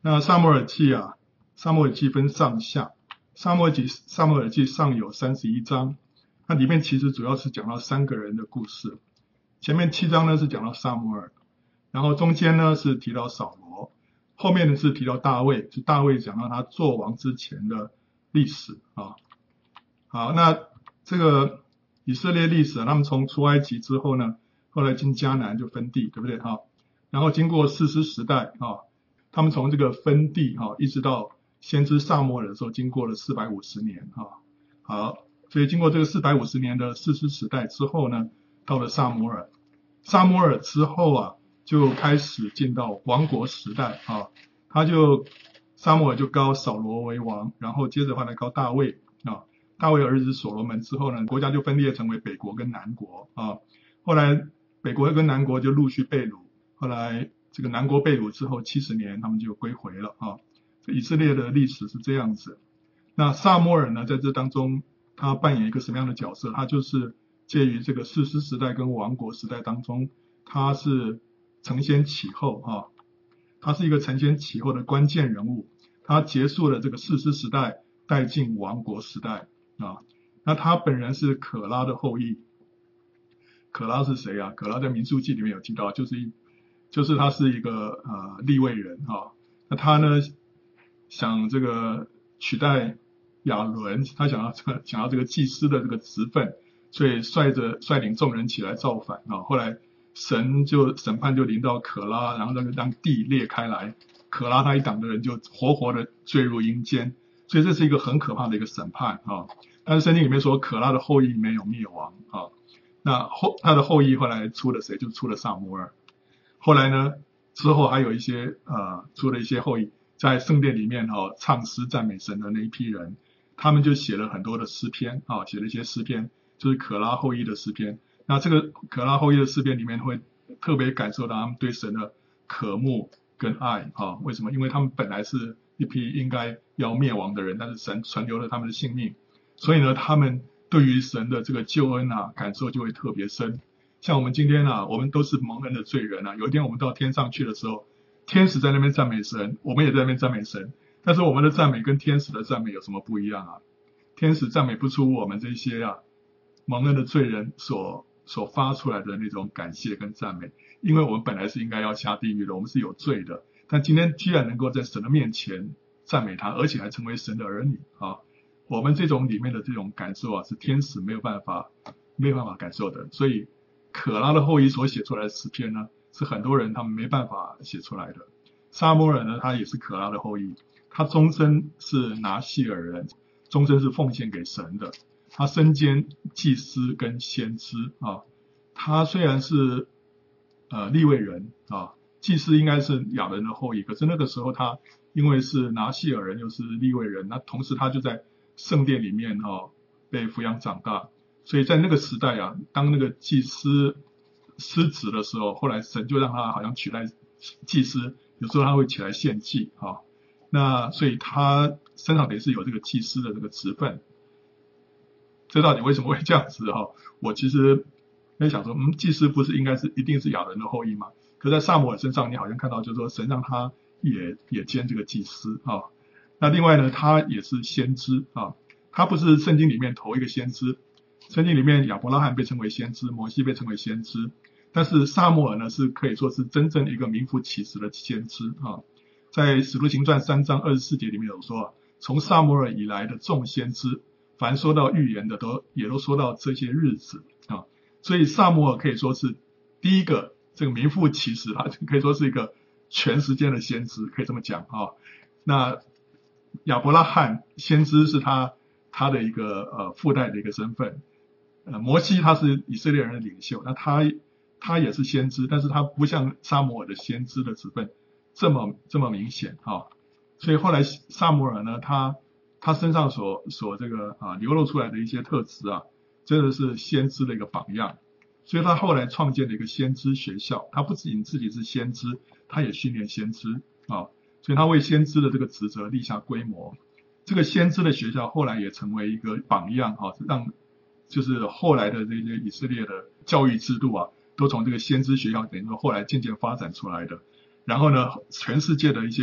那撒母耳记啊，撒母耳记分上下，撒母耳记上有31章，那里面其实主要是讲到3个人的故事。前面7章呢是讲到撒母耳，然后中间呢是提到扫罗，后面呢是提到大卫，是大卫讲到他做王之前的历史啊。好，那这个以色列历史，他们从出埃及之后呢，后来进迦南就分地，对不对哈？然后经过士师时代啊，他们从这个分地啊，一直到先知撒母耳的时候，经过了450年啊。好，所以经过这个450年的士师时代之后呢，到了撒母耳。撒母耳之后啊，就开始进到王国时代啊。撒母耳就膏扫罗为王，然后接着后来膏大卫啊。大卫儿子所罗门之后呢，国家就分裂成为北国跟南国啊。后来北国跟南国就陆续被掳，后来这个南国被掳之后70年，他们就归回了啊。以色列的历史是这样子。那撒母耳呢，在这当中他扮演一个什么样的角色？他就是介于这个士师时代跟王国时代当中，他是承先启后啊，他是一个承先启后的关键人物。他结束了这个士师时代，带进王国时代啊。那他本人是可拉的后裔。可拉是谁啊？可拉在民数记里面有提到，就是他是一个利未人啊。那他呢想这个取代亚伦，他想要这个祭司的这个职分，所以率领众人起来造反啊。后来审判就临到可拉，然后让地裂开来，可拉他一党的人就活活的坠入阴间，所以这是一个很可怕的一个审判啊。但是圣经里面说可拉的后裔没有灭亡啊。那他的后裔后来出了谁？就出了撒母耳。后来呢，之后还有一些出了一些后裔，在圣殿里面唱诗赞美神的那一批人，他们就写了很多的诗篇啊，写了一些诗篇，就是可拉后裔的诗篇。那这个可拉后裔的诗篇里面会特别感受到他们对神的渴慕跟爱啊。为什么？因为他们本来是一批应该要灭亡的人，但是神存留了他们的性命，所以呢，他们对于神的这个救恩啊，感受就会特别深。像我们今天啊，我们都是蒙恩的罪人啊。有一天我们到天上去的时候，天使在那边赞美神，我们也在那边赞美神。但是我们的赞美跟天使的赞美有什么不一样啊？天使赞美不出我们这些蒙恩的罪人所发出来的那种感谢跟赞美，因为我们本来是应该要下地狱的，我们是有罪的。但今天居然能够在神的面前赞美他，而且还成为神的儿女啊！我们这种里面的这种感受啊，是天使没有办法感受的。所以可拉的后裔所写出来的诗篇呢，是很多人他们没办法写出来的。撒母耳呢，他也是可拉的后裔，他终身是拿细尔人，终身是奉献给神的。他身兼祭司跟先知啊。他虽然是利未人啊，祭司应该是亚伦的后裔，可是那个时候他因为是拿细尔人又是利未人，那同时他就在圣殿里面被抚养长大，所以在那个时代啊，当那个祭司失职的时候，后来神就让他好像取代祭司，有时候他会起来献祭啊。那所以他身上得是有这个祭司的这个职分。这到底为什么会这样子我其实在想说，祭司不是应该是一定是亚伦的后裔吗？可在撒母耳身上，你好像看到就是说神让他也兼这个祭司啊。那另外呢，他也是先知啊，他不是圣经里面头一个先知。圣经里面亚伯拉罕被称为先知，摩西被称为先知，但是撒母耳呢是可以说是真正一个名副其实的先知啊。在使徒行传3章24节里面有说，从撒母耳以来的众先知，凡说到预言的也都说到这些日子啊。所以撒母耳可以说是第一个这个名副其实，他可以说是一个全时间的先知，可以这么讲啊。那亚伯拉罕先知是他的一个附带的一个身份。摩西他是以色列人的领袖，那他也是先知，但是他不像撒母耳的先知的职分这么明显啊。所以后来撒母耳呢，他身上所这个流露出来的一些特质啊，真的是先知的一个榜样。所以他后来创建了一个先知学校，他不仅自己是先知，他也训练先知啊。所以他为先知的这个职责立下规模。这个先知的学校后来也成为一个榜样让就是后来的这些以色列的教育制度啊，都从这个先知学校等于说后来渐渐发展出来的。然后呢，全世界的一些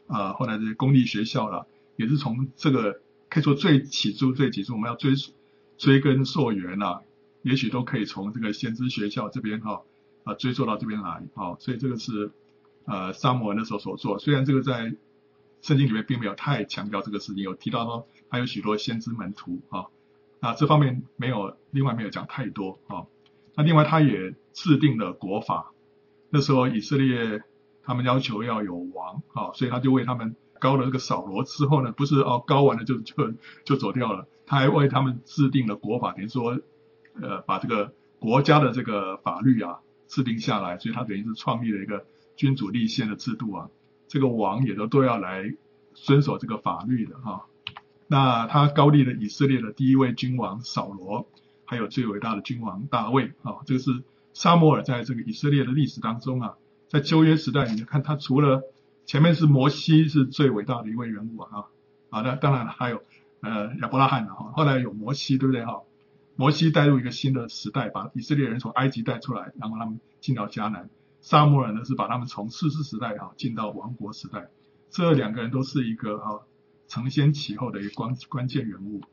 后来这些公立学校啦，也是从这个可以说最起初我们要追根溯源啦，也许都可以从这个先知学校这边追溯到这边来所以这个是撒母耳那时候所做。虽然这个在圣经里面并没有太强调这个事情，有提到说他有许多先知门徒那这方面另外没有讲太多那另外他也制定了国法，那时候以色列他们要求要有王所以他就为他们膏了这个扫罗之后呢，不是膏完了就走掉了，他还为他们制定了国法，等于说把这个国家的这个法律制定下来，所以他等于是创立了一个君主立宪的制度这个王也都要来遵守这个法律的那他膏立了以色列的第一位君王扫罗，还有最伟大的君王大卫这个是撒母耳在这个以色列的历史当中在旧约时代你看他除了前面是摩西是最伟大的一位人物那当然还有亚伯拉罕后来有摩西，对不对摩西带入一个新的时代，把以色列人从埃及带出来，然后他们进到迦南。撒母耳呢是把他们从士师时代进到王国时代，这两个人都是一个承先启后的一个关键人物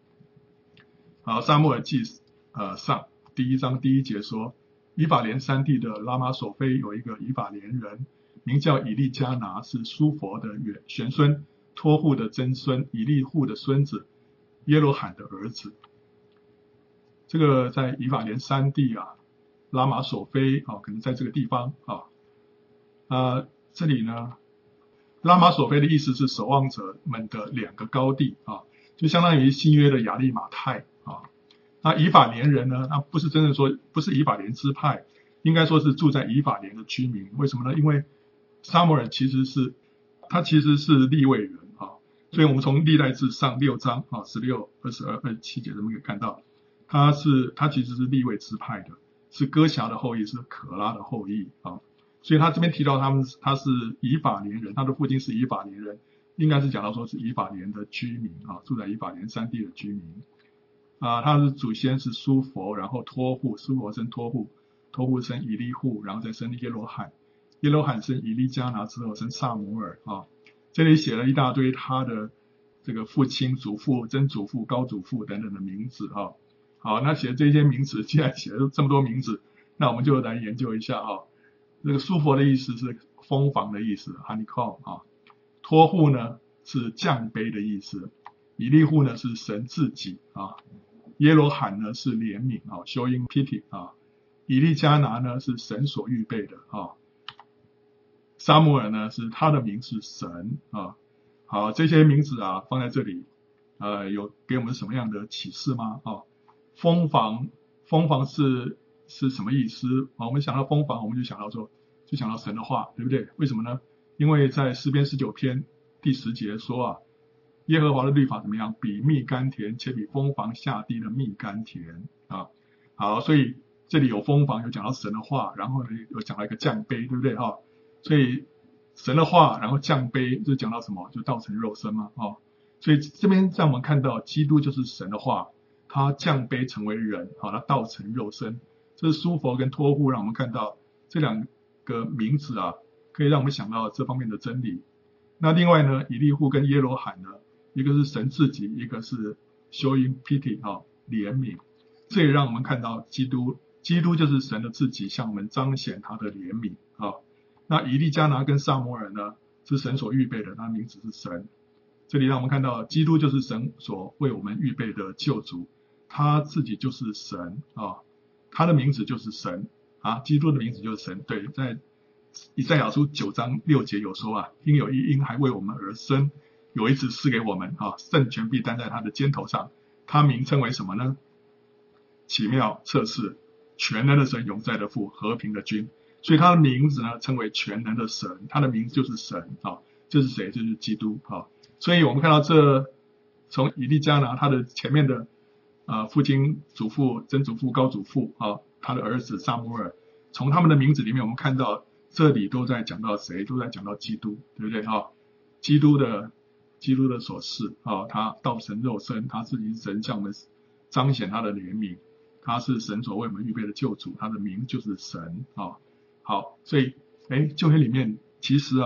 撒母耳记上第1章第1节说，以法莲山地的拉玛索菲有一个以法莲人，名叫以利加拿，是苏佛的玄孙，托户的曾孙，以利户的孙子，耶罗罕的儿子。这个在以法莲山地拉玛索菲可能在这个地方这里呢，拉玛索菲的意思是守望者们的两个高地就相当于新约的亚利马太那以法莲人呢，那不是真正说不是以法莲支派，应该说是住在以法莲的居民。为什么呢？因为撒母耳其实是利未人所以我们从历代志上6章16、22、27节我们可以看到，他其实是利未支派的，是哥辖的后裔，是可拉的后裔所以他这边提到他是以法莲人，他的父亲是以法莲人，应该是讲到说是以法莲的居民住在以法莲山地的居民他的祖先是苏佛，然后托户，苏佛生托户，托户生以利户，然后再生耶罗罕，耶罗罕生以利加拿之后生撒母耳这里写了一大堆他的这个父亲、祖父、曾祖父、高祖父等等的名字好，那写这些名字，既然写了这么多名字，那我们就来研究一下这个苏佛的意思是封房的意思 honeycomb 托户呢是降卑的意思，以利户呢是神自己耶罗罕呢是怜悯showing pity 以利加拿呢是神所预备的撒母耳呢是他的名是神好，这些名字放在这里有给我们什么样的启示吗封房是什么意思我们想到封房，我们就想到神的话，对不对？为什么呢？因为在诗篇19篇第10节说耶和华的律法怎么样？比蜜甘甜，且比蜂房下地的蜜甘甜好，所以这里有蜂房，有讲到神的话，然后呢有讲到一个降卑，对不对所以神的话，然后降卑，就讲到什么？就道成肉身嘛所以这边让我们看到基督就是神的话，他降卑成为人他道成肉身。这是苏佛跟托户让我们看到这两个名字可以让我们想到这方面的真理。那另外呢，以利户跟耶罗罕呢，一个是神自己，一个是 showing pity 怜悯，这也让我们看到基督就是神的自己，向我们彰显他的怜悯那以利加拿跟撒母耳呢，是神所预备的，他名字是神。这里让我们看到基督就是神所为我们预备的救主，他自己就是神他的名字就是神基督的名字就是神。对，在以赛亚书9章6节有说因有一婴还为我们而生，有一子赐给我们圣权必担在他的肩头上，他名称为什么呢？奇妙、测试、全能的神，永在的父，和平的君。所以他的名字呢称为全能的神，他的名字就是神这是谁？就是基督所以我们看到从以利加拿他的前面的父亲、祖父、曾祖父、高祖父他的儿子撒母耳，从他们的名字里面我们看到这里都在讲到谁？都在讲到基督，对不对基督的所示他道成肉身，他自己是神，向我们彰显他的怜悯，他是神所为我们预备的救主，他的名就是神好，所以旧约里面其实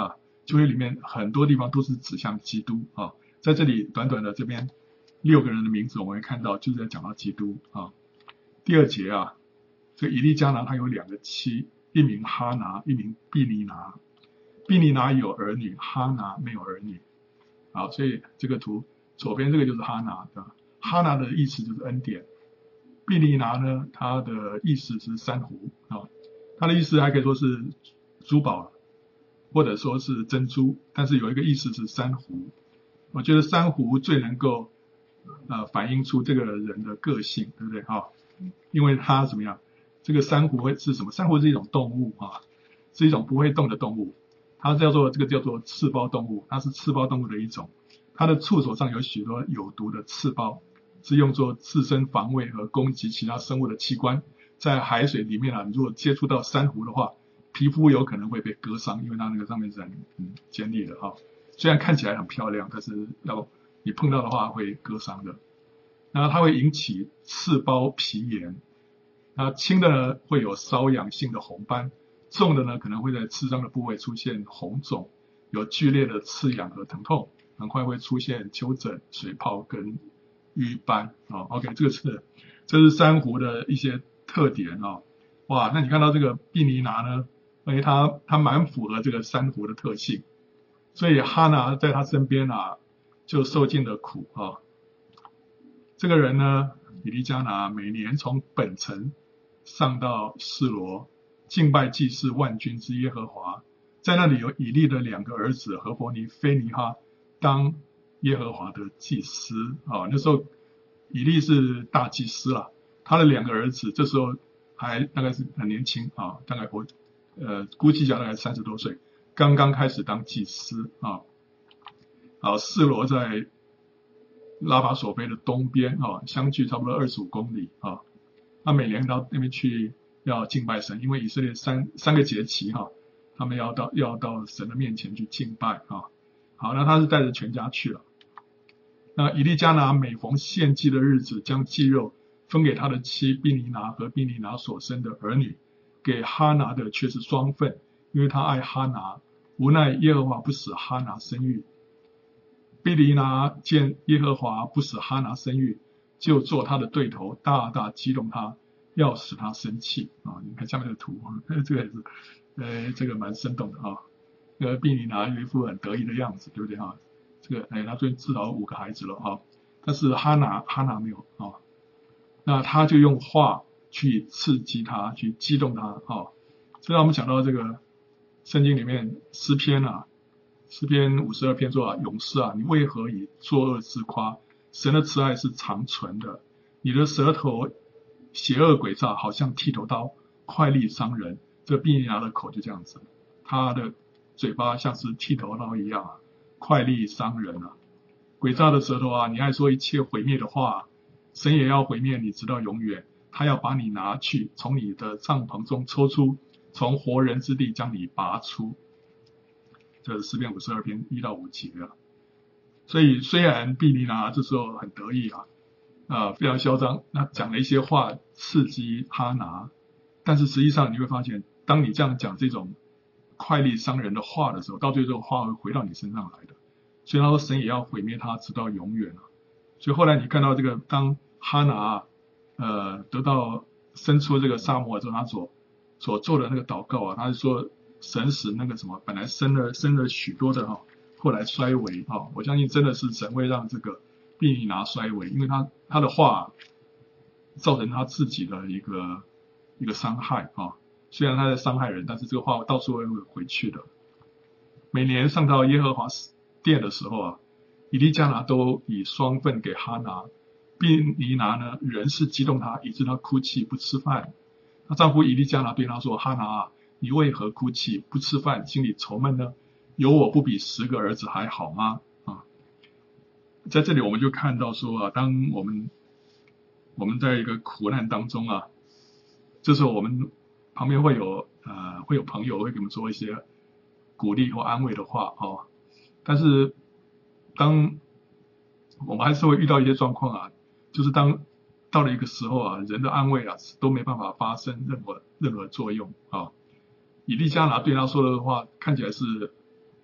旧约里面很多地方都是指向基督啊。在这里短短的这边6个人的名字，我们会看到就是在讲到基督啊。第2节啊，这个以利加拿他有2个妻，一名哈拿，一名毕尼拿。毕尼拿有儿女，哈拿没有儿女。好，所以这个图左边这个就是哈拿的，哈拿的意思就是恩典。毕尼拿呢，它的意思是珊瑚啊，它的意思还可以说是珠宝，或者说是珍珠，但是有一个意思是珊瑚。我觉得珊瑚最能够反映出这个人的个性，对不对啊？因为它怎么样？这个珊瑚会是什么？珊瑚是一种动物啊，是一种不会动的动物。它叫做刺胞动物，它是刺胞动物的一种。它的触手上有许多有毒的刺胞，是用作自身防卫和攻击其他生物的器官。在海水里面啊，你如果接触到珊瑚的话，皮肤有可能会被割伤，因为它那个上面是很尖利的啊。虽然看起来很漂亮，但是你碰到的话会割伤的。然后它会引起刺胞皮炎，那轻的呢会有瘙痒性的红斑，重的呢可能会在刺伤的部位出现红肿，有剧烈的刺痒和疼痛，很快会出现丘疹、水泡跟瘀斑啊。OK， 这是珊瑚的一些特点啊。哇，那你看到这个毕尼拿呢，因为它蛮符合这个珊瑚的特性，所以哈拿在他身边啊就受尽了苦啊。这个人呢，以利加拿每年从本城上到示罗，敬拜祭祀万军之耶和华，在那里有以利的2个儿子何伯尼、菲尼哈当耶和华的祭司啊。那时候以利是大祭司啦，他的2个儿子这时候还大概是很年轻啊，大概估计大概30多岁，刚刚开始当祭司啊。好，示罗在拉法索菲的东边啊，相距差不多25公里啊。他每年到那边去要敬拜神，因为以色列三个节期哈，他们要到神的面前去敬拜啊。好，那他是带着全家去了。那以利加拿每逢献祭的日子，将祭肉分给他的妻毕尼拿和毕尼拿所生的儿女，给哈拿的却是双份，因为他爱哈拿，无奈耶和华不使哈拿生育。毕尼拿见耶和华不使哈拿生育，就做他的对头，大大激动他，要使他生气啊！你看下面的图，这个也是，这个蛮生动的啊。毕尼拿有一副很得意的样子，对不对啊？这个他最近至少5个孩子了啊，但是哈拿没有啊。那他就用话去刺激他，去激动他啊。所以让我们讲到这个圣经里面诗篇啊。诗篇52篇说啊，勇士啊，你为何以作恶自夸？神的慈爱是长存的，你的舌头邪恶诡诈，好像剃头刀，快利伤人。这毕尼拿的口就这样子，他的嘴巴像是剃头刀一样啊，快利伤人啊。诡诈的舌头啊，你爱说一切毁灭的话，神也要毁灭你直到永远。他要把你拿去，从你的帐篷中抽出，从活人之地将你拔出。这是诗篇52篇1到5节啊。所以虽然毕尼拿这时候很得意非常嚣张，那讲了一些话刺激哈拿，但是实际上你会发现，当你这样讲这种快利伤人的话的时候，到最后话会回到你身上来的。所以他说神也要毁灭他直到永远啊。所以后来你看到这个，当哈拿得到生出这个撒母耳之后，他所做的那个祷告啊，他是说神使那个什么本来生了许多的后来衰微啊。我相信真的是神会让这个毕尼拿衰微，因为他的话造成他自己的一个伤害啊。虽然他在伤害人，但是这个话到处会回去的。每年上到耶和华殿的时候啊，以利加拿都以双份给哈拿。毕尼拿呢，人是激动他，以致他哭泣不吃饭。她丈夫以利加拿对她说：哈拿啊，你为何哭泣不吃饭，心里愁闷呢？有我不比10个儿子还好吗？啊，在这里我们就看到说啊，当我们在一个苦难当中啊，这时候我们旁边会有朋友会给我们说一些鼓励或安慰的话但是当我们还是会遇到一些状况啊，就是当到了一个时候啊，人的安慰啊都没办法发生任何作用啊。以利加拿对他说的话看起来是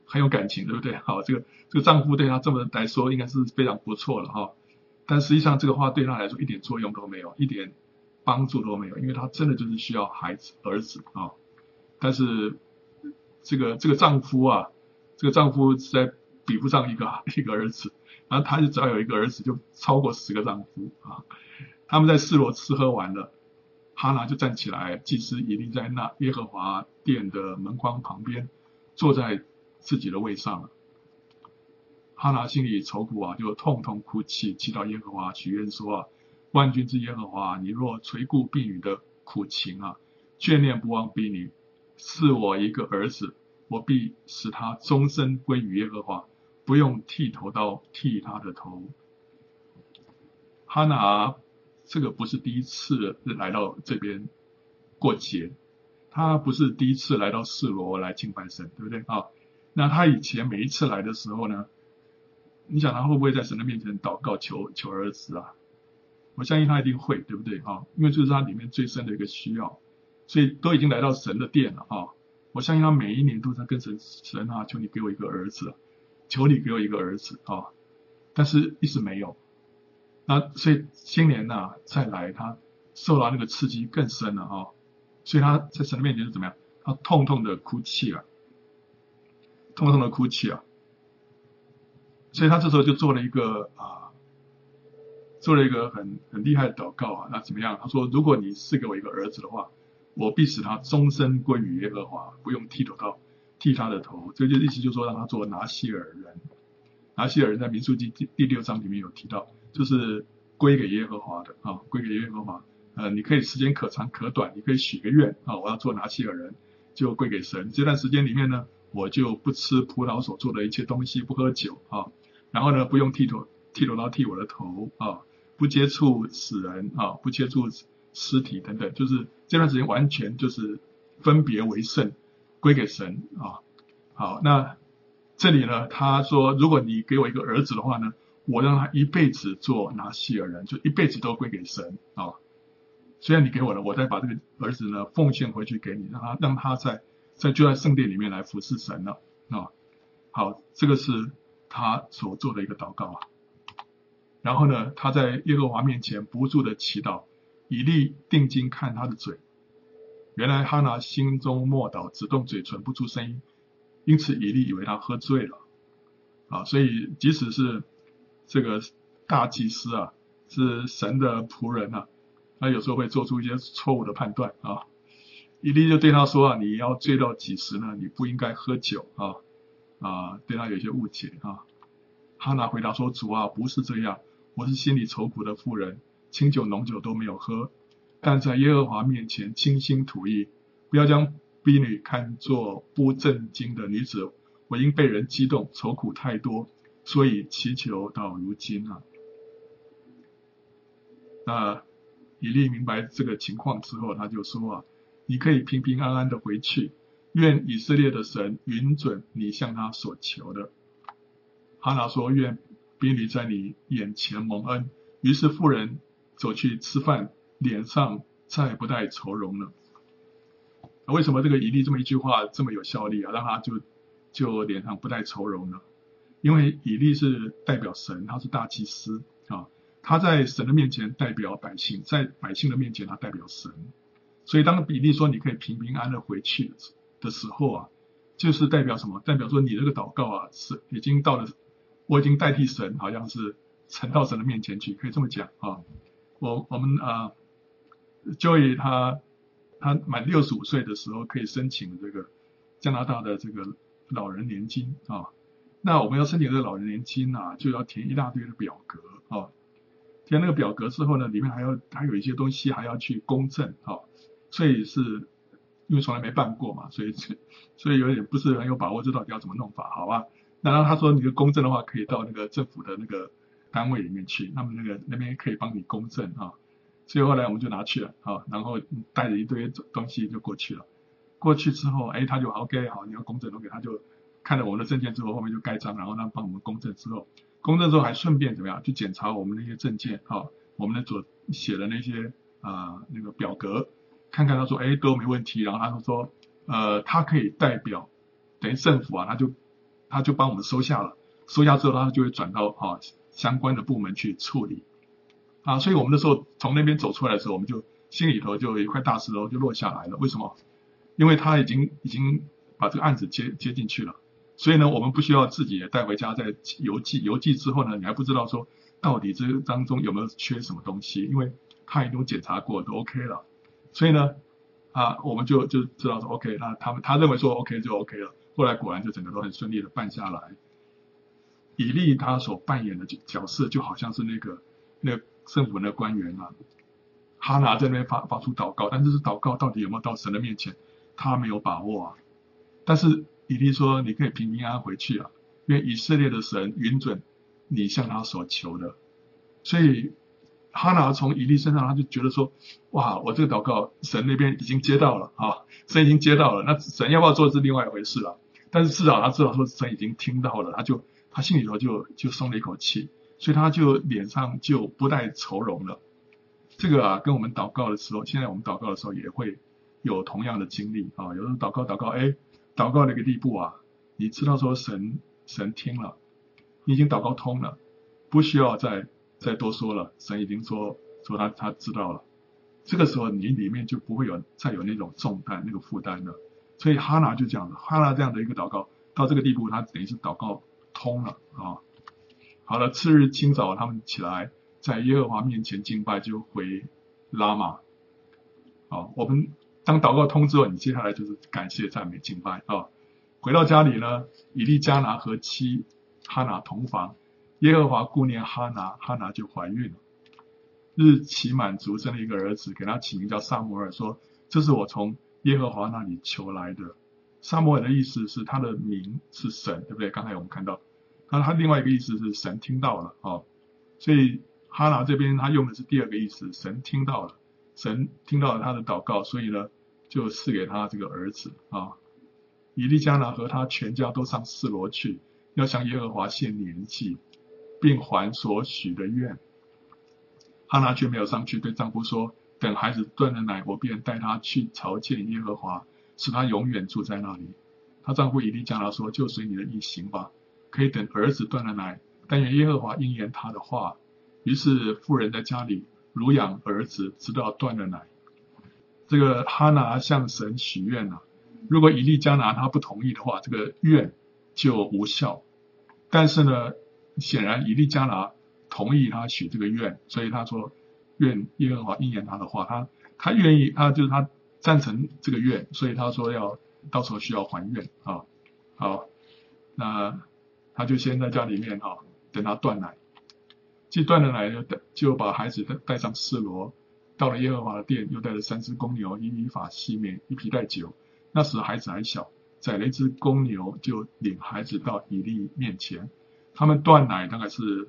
很有感情，对不对？好，这个丈夫对她这么来说应该是非常不错了哈。但实际上这个话对她来说一点作用都没有，一点帮助都没有，因为她真的就是需要儿子啊。但是这个丈夫啊，这个丈夫实在比不上一个儿子，然后他就只要有一个儿子就超过10个丈夫啊。他们在示罗吃喝完了，哈拿就站起来，祭司以利在那耶和华殿的门框旁边，坐在自己的位上。哈拿心里愁苦啊，就痛痛哭泣，祈祷耶和华，许愿说啊，万军之耶和华，你若垂顾婢女的苦情啊，眷念不忘婢女，赐我一个儿子，我必使他终身归于耶和华，不用剃头刀剃他的头。哈拿这个不是第一次来到这边过节，他不是第一次来到示罗来敬拜神，对不对啊？那他以前每一次来的时候呢，你想他会不会在神的面前祷告求儿子啊？我相信他一定会，对不对啊？因为这是他里面最深的一个需要，所以都已经来到神的殿了啊！我相信他每一年都在跟神啊，求你给我一个儿子，求你给我一个儿子啊！但是一直没有。那所以今年呢，再来他受到那个刺激更深了啊！所以他在神的面前是怎么样？他痛痛的哭泣啊，痛痛的哭泣啊！所以他这时候就做了一个很厉害的祷告啊。那怎么样？他说：如果你赐给我一个儿子的话，我必使他终身归于耶和华，不用剃头刀剃他的头。这就意思就是说，让他做拿西尔人。拿西尔人在民数记第6章里面有提到，就是归给耶和华的啊，归给耶和华。你可以时间可长可短，你可以许个愿啊，我要做拿西尔人，就归给神。这段时间里面呢，我就不吃葡萄所做的一切东西，不喝酒啊，然后呢，不用剃头刀剃我的头啊，不接触死人啊，不接触尸体等等，就是这段时间完全就是分别为圣，归给神啊。好，那这里呢，他说，如果你给我一个儿子的话呢，我让他一辈子做拿西尔人，就一辈子都归给神啊。虽然你给我了，我再把这个儿子呢奉献回去给你，让他就在圣殿里面来服侍神了啊。好，这个是他所做的一个祷告啊。然后呢，他在耶和华面前不住的祈祷，以利定睛看他的嘴，原来哈拿心中默祷，只动嘴唇不出声音，因此以利以为他喝醉了啊。所以即使是这个大祭司啊，是神的仆人啊，他有时候会做出一些错误的判断啊。以利就对他说啊，你要醉到几时呢？你不应该喝酒啊，对他有一些误解啊。哈拿回答说，主啊，不是这样，我是心里愁苦的妇人，清酒浓酒都没有喝，但在耶和华面前倾心吐意，不要将婢女看作不正经的女子，我因被人激动，愁苦太多，所以祈求到如今啊。那以利明白这个情况之后，他就说啊，你可以平平安安的回去，愿以色列的神允准你向他所求的。哈拿说，愿婢女在你眼前蒙恩。于是妇人走去吃饭，脸上再不带愁容了。为什么这个以利这么一句话这么有效力啊？让他就脸上不带愁容了？因为以利是代表神，他是大祭司啊，他在神的面前代表百姓，在百姓的面前他代表神。所以当以利说你可以平平安安的回去的时候啊，就是代表什么？代表说你这个祷告啊，是已经到了，我已经代替神，好像是呈到神的面前去，可以这么讲啊。我们Joey 他满65岁的时候可以申请这个加拿大的这个老人年金啊。那我们要申请这个老人年金啊，就要填一大堆的表格啊。填那个表格之后呢，里面还有一些东西还要去公证啊。所以是因为从来没办过嘛，所以有点不是很有把握，这到底要怎么弄法，好吧？然后他说你的公证的话，可以到那个政府的那个单位里面去，那么那边可以帮你公证啊。所以后来我们就拿去了啊，然后带着一堆东西就过去了。过去之后，他就 OK 好，你要公证 OK，他就看了我们的证件之后，后面就盖章，然后他帮我们公证之后还顺便怎么样去检查我们那些证件啊，我们所写的那些那个表格。看看他说都没问题，然后他说他可以代表等于政府啊，他就他就帮我们收下了，收下之后他就会转到相关的部门去处理所以我们那时候从那边走出来的时候，我们就心里头就有一块大石头就落下来了。为什么？因为他已经把这个案子接进去了，所以呢，我们不需要自己也带回家再邮寄之后呢，你还不知道说到底这当中有没有缺什么东西，因为他已经检查过都 OK 了，所以呢我们就知道说 OK， 那他认为说 OK 就 OK 了，后来果然就整个都很顺利的办下来。以利他所扮演的角色就好像是那个政府的官员哈拿在那边发出祷告，但是祷告到底有没有到神的面前，他没有把握但是以利说你可以平平安安回去因为以色列的神允准你向他所求的。所以哈拿从以利身上他就觉得说，哇，我这个祷告神那边已经接到了神已经接到了，那神要不要做是另外一回事了，但是至少他知道说神已经听到了，他心里头就松了一口气，所以他就脸上就不带愁容了。这个跟我们祷告的时候，现在我们祷告的时候也会有同样的经历有时候祷告祷告的一个地步你知道说神听了，你已经祷告通了，不需要再多说了，神已经说他知道了，这个时候你里面就不会再有那种重担那个负担了。所以哈拿就这样的，哈拿这样的一个祷告到这个地步，他等于是祷告通了好了，次日清早他们起来在耶和华面前敬拜，就回拉玛我们当祷告通之后，你接下来就是感谢赞美敬拜回到家里呢，以利加拿和妻哈拿同房，耶和华顾念哈拿，哈拿就怀孕了。日期满足，生了一个儿子，给他起名叫撒母耳，说这是我从耶和华那里求来的。撒母耳的意思是他的名是神，对不对？刚才我们看到他另外一个意思是神听到了所以哈拿这边他用的是第二个意思，神听到了他的祷告，所以呢就赐给他这个儿子以利加拿和他全家都上示罗去，要向耶和华献年祭，并还所许的愿。哈拿却没有上去，对丈夫说，等孩子断了奶，我便带他去朝见耶和华，使他永远住在那里。她丈夫以利加拿说，就随你的意行吧，可以等儿子断了奶，但愿耶和华应验他的话。于是妇人在家里乳养儿子，直到断了奶。这个哈拿向神许愿如果以利加拿他不同意的话，这个愿就无效。但是呢，显然以利加拿同意他许这个愿，所以他说愿耶和华应验他的话，他愿意，就是他赞成这个愿，所以他说到时候需要还愿好，那他就先在家里面等他断奶，既断了奶就把孩子带上示罗，到了耶和华的殿，又带了3只公牛，1以法西缅，1皮带酒。那时孩子还小，宰了一只公牛，就领孩子到以利面前。他们断奶大概是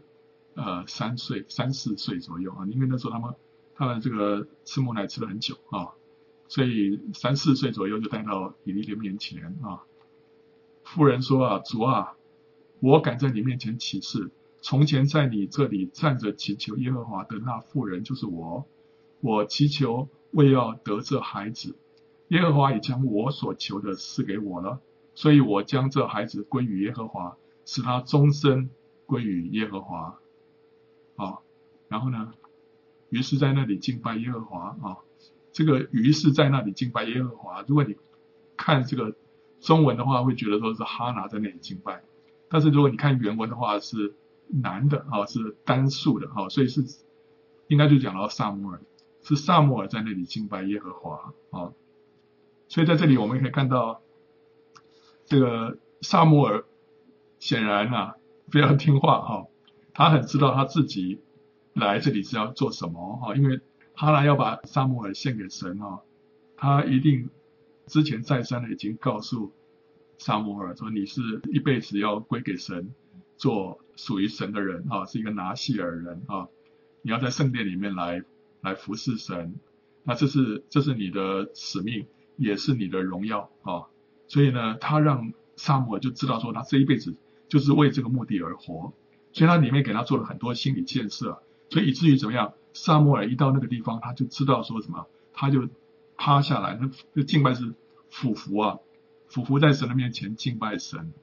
3、4岁左右因为那时候他们这个吃母奶吃了很久所以3、4岁左右就带到以利的面前妇人说主我敢在你面前起誓，从前在你这里站着祈求耶和华的那妇人就是我祈求为要得这孩子，耶和华已将我所求的赐给我了，所以我将这孩子归于耶和华，使他终身归于耶和华然后呢，于是在那里敬拜耶和华这个于是在那里敬拜耶和华，如果你看这个中文的话，会觉得说是哈拿在那里敬拜，但是如果你看原文的话是男的是单数的所以是应该就讲到撒母耳，是撒母耳在那里敬拜耶和华所以在这里我们可以看到这个撒母耳显然非常听话他很知道他自己来这里是要做什么因为哈拿要把撒母耳献给神他一定之前再三的已经告诉撒母耳说，你是一辈子要归给神，做属于神的人是一个拿细耳人你要在圣殿里面来服侍神，那这是你的使命，也是你的荣耀所以呢，他让撒母耳就知道说他这一辈子就是为这个目的而活，所以他里面给他做了很多心理建设，所以以至于怎么样，撒母耳一到那个地方，他就知道说什么，他就趴下来，那敬拜是俯伏在神的面前敬拜神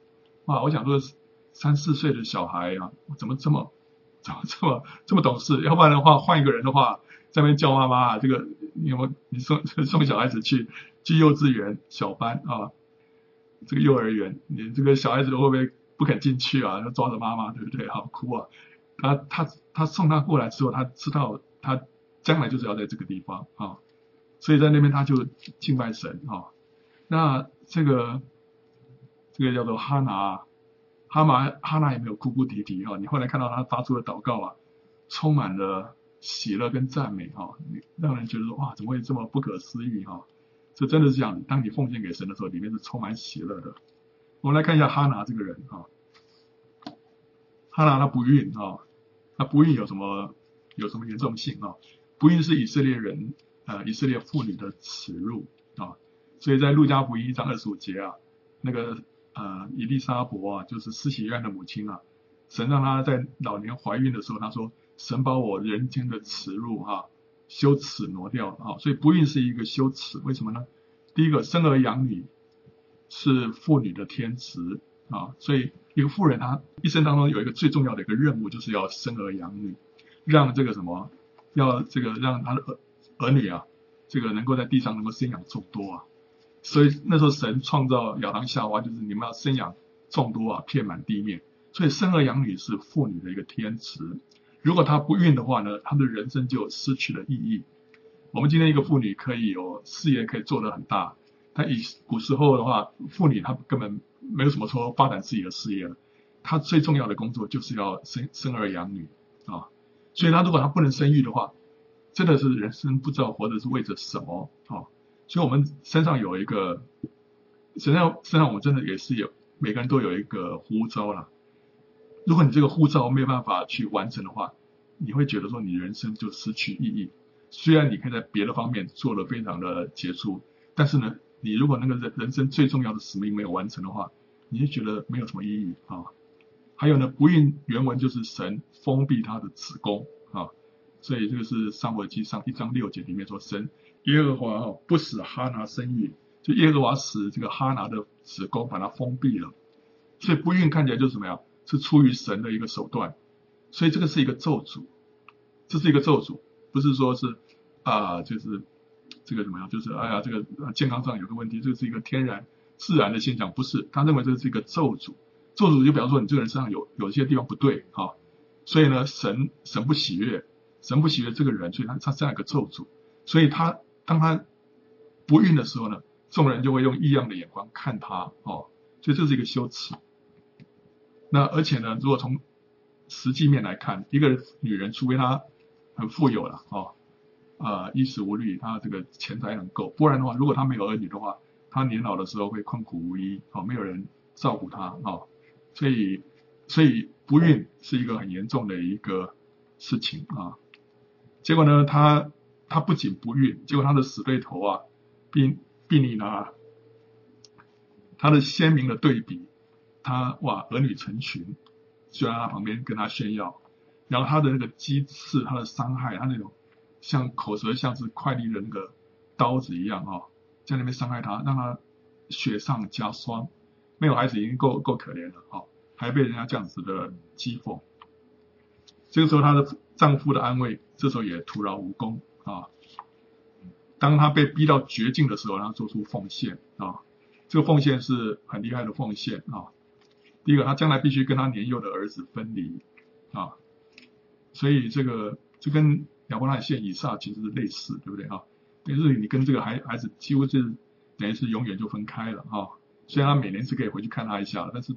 哇，我想说3-4岁的小孩啊，怎么这么懂事？要不然的话，换一个人的话，在那边叫妈妈啊，这个你送小孩子去幼稚园小班啊，这个幼儿园，你这个小孩子会不会不肯进去啊？要抓着妈妈，对不对？好哭啊！他送他过来之后，他知道他将来就是要在这个地方啊，所以在那边他就敬拜神啊。那这个叫做哈拿，哈拿也没有哭哭啼啼啊。你后来看到他发出的祷告啊，充满了喜乐跟赞美啊，让人觉得说哇，怎么会这么不可思议啊？这真的是这样，当你奉献给神的时候，里面是充满喜乐的。我们来看一下哈拿这个人啊，哈拿他不孕啊，那不孕有什么严重性啊？不孕是以色列人以色列妇女的耻辱啊，所以在路加福音1章25节啊，那个以利沙伯啊，就是施洗约翰的母亲啊，神让她在老年怀孕的时候，她说神把我人间的耻辱羞耻挪掉了啊，所以不孕是一个羞耻，为什么呢？第一个，生儿养女是妇女的天职啊，所以一个妇人她一生当中有一个最重要的一个任务，就是要生儿养女，让这个什么，让她的儿女啊，这个能够在地上能够生养众多啊。所以那时候神创造亚当夏娃，就是你们要生养众多啊，遍满地面。所以生儿养女是妇女的一个天职。如果她不孕的话呢，她的人生就失去了意义。我们今天一个妇女可以有事业可以做得很大，但以古时候的话，妇女她根本没有什么说发展自己的事业了，她最重要的工作就是要生儿养女啊。所以她如果她不能生育的话，真的是人生不知道活着是为着什么啊。所以我们身上有一个，身上我们真的也是每个人都有一个呼召啦。如果你这个呼召没有办法去完成的话，你会觉得说你人生就失去意义。虽然你可以在别的方面做得非常的杰出，但是呢，你如果那个人生最重要的使命没有完成的话，你就觉得没有什么意义啊。还有呢，不孕原文就是神封闭他的子宫啊，所以这个是撒母耳记上1章6节里面说，神耶和华不使哈拿生育，就耶和华使这个哈拿的子宫把它封闭了，所以不孕看起来就是什么呀？是出于神的一个手段，所以这个是一个咒诅，这是一个咒诅，不是说是就是这个怎么样？就是这个健康上有个问题，这是一个自然的现象，不是？他认为这是一个咒诅，咒诅就比方说你这个人身上有些地方不对啊，所以呢，神不喜悦这个人，所以他这样一个咒诅，所以当他不孕的时候呢，众人就会用异样的眼光看他哦，所以这是一个羞耻。那而且呢，如果从实际面来看，一个女人除非她很富有了衣食无虑，她这个钱财很够，不然的话，如果她没有儿女的话，她年老的时候会困苦无依没有人照顾她所以不孕是一个很严重的一个事情啊。结果呢，她不仅不孕，结果她的死对头并利拿，她的鲜明的对比，她儿女成群，就在她旁边跟她炫耀，然后她的那个讥刺，她的伤害，她那种像口舌像是快利的那个刀子一样在那边伤害她，让她雪上加霜，没有孩子已经够可怜了还被人家这样子的讥讽。这个时候她的丈夫的安慰，这时候也徒劳无功当她被逼到绝境的时候，她做出奉献这个奉献是很厉害的奉献第一个，她将来必须跟她年幼的儿子分离所以这跟亚伯拉罕献以撒其实是类似，对不对等于是你跟这个孩子几乎是等于是永远就分开了虽然他每年是可以回去看他一下，但是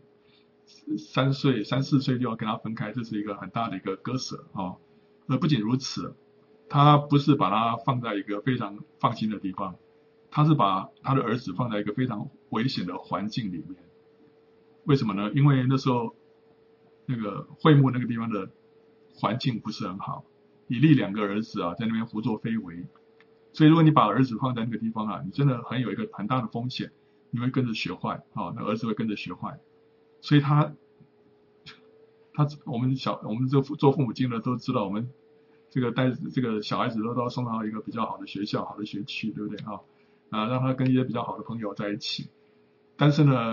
3、4岁就要跟他分开，这是一个很大的一个割舍不仅如此，他不是把他放在一个非常放心的地方，他是把他的儿子放在一个非常危险的环境里面。为什么呢？因为那时候那个会幕那个地方的环境不是很好，以利2个儿子在那边胡作非为，所以如果你把儿子放在那个地方你真的有一个很大的风险，你会跟着学坏那儿子会跟着学坏。所以我们这做父母亲的都知道，我们这个带这个小孩子都要送到一个比较好的学校、好的学区，对不对让他跟一些比较好的朋友在一起。但是呢，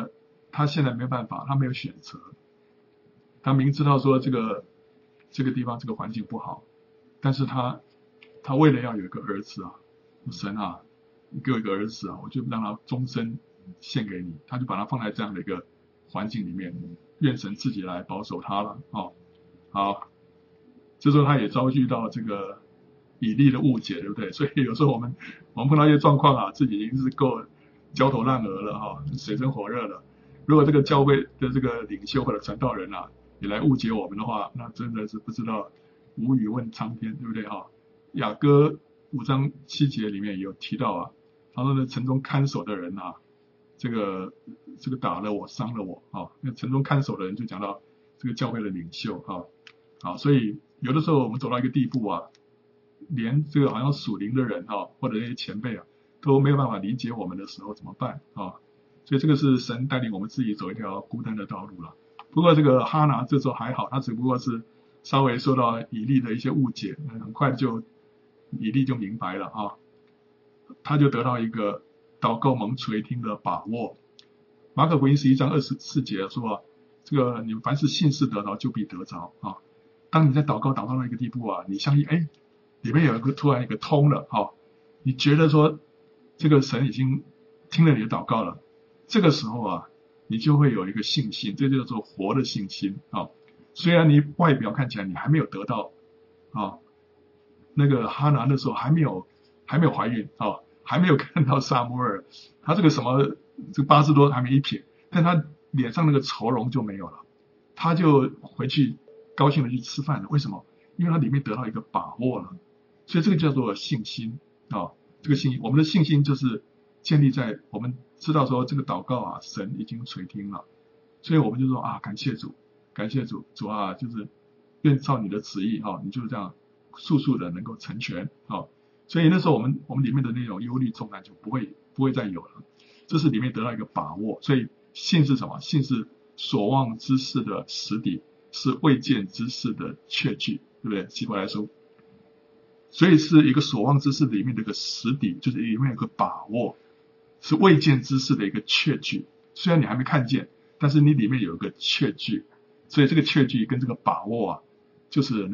他现在没办法，他没有选择，他明知道说这个地方这个环境不好，但是他为了要有一个儿子啊，神啊，你给我一个儿子啊，我就让他终身献给你，他就把他放在这样的一个环境里面，愿神自己来保守他了哦。好，这时候他也遭遇到这个以利的误解，对不对？所以有时候我们碰到一些状况啊，自己已经是够焦头烂额了哈，水深火热了。如果这个教会的这个领袖或者传道人啊，也来误解我们的话，那真的是不知道无语问苍天，对不对哈？雅歌5章7节里面也有提到啊，他说呢，城中看守的人啊，这个打了我，伤了我啊。那城中看守的人就讲到这个教会的领袖啊。好，所以有的时候我们走到一个地步啊，连这个好像属灵的人啊，或者那些前辈啊，都没有办法理解我们的时候怎么办啊？所以这个是神带领我们自己走一条孤单的道路了。不过这个哈拿这时候还好，他只不过是稍微受到以利的一些误解，很快就以利就明白了啊，他就得到一个祷告蒙垂听的把握。马可福音11章24节说，这个你们凡是信是得着，就必得着啊。当你在祷告到那个地步啊，你相信里面有一个突然一个通了啊，你觉得说这个神已经听了你的祷告了，这个时候啊，你就会有一个信心，这就叫做活的信心啊。虽然你外表看起来你还没有得到啊，那个哈拿那时候还没有怀孕啊，还没有看到撒母耳，他这个什么这个8字多还没一撇，但他脸上那个愁容就没有了，他就回去高兴的去吃饭了。为什么？因为他里面得到一个把握了，所以这个叫做信心啊。这个信心，我们的信心就是建立在我们知道说这个祷告啊，神已经垂听了，所以我们就说啊，感谢主，感谢主，主啊，就是愿照你的旨意啊，你就这样速速的能够成全啊。所以那时候我们里面的那种忧虑重担就不会再有了，这是里面得到一个把握。所以信是什么？信是所望之事的实底，是未见之事的确据，对不对？希伯来书。所以是一个所望之事里面的一个实底，就是里面有个把握，是未见之事的一个确据。虽然你还没看见，但是你里面有一个确据，所以这个确据跟这个把握啊，就是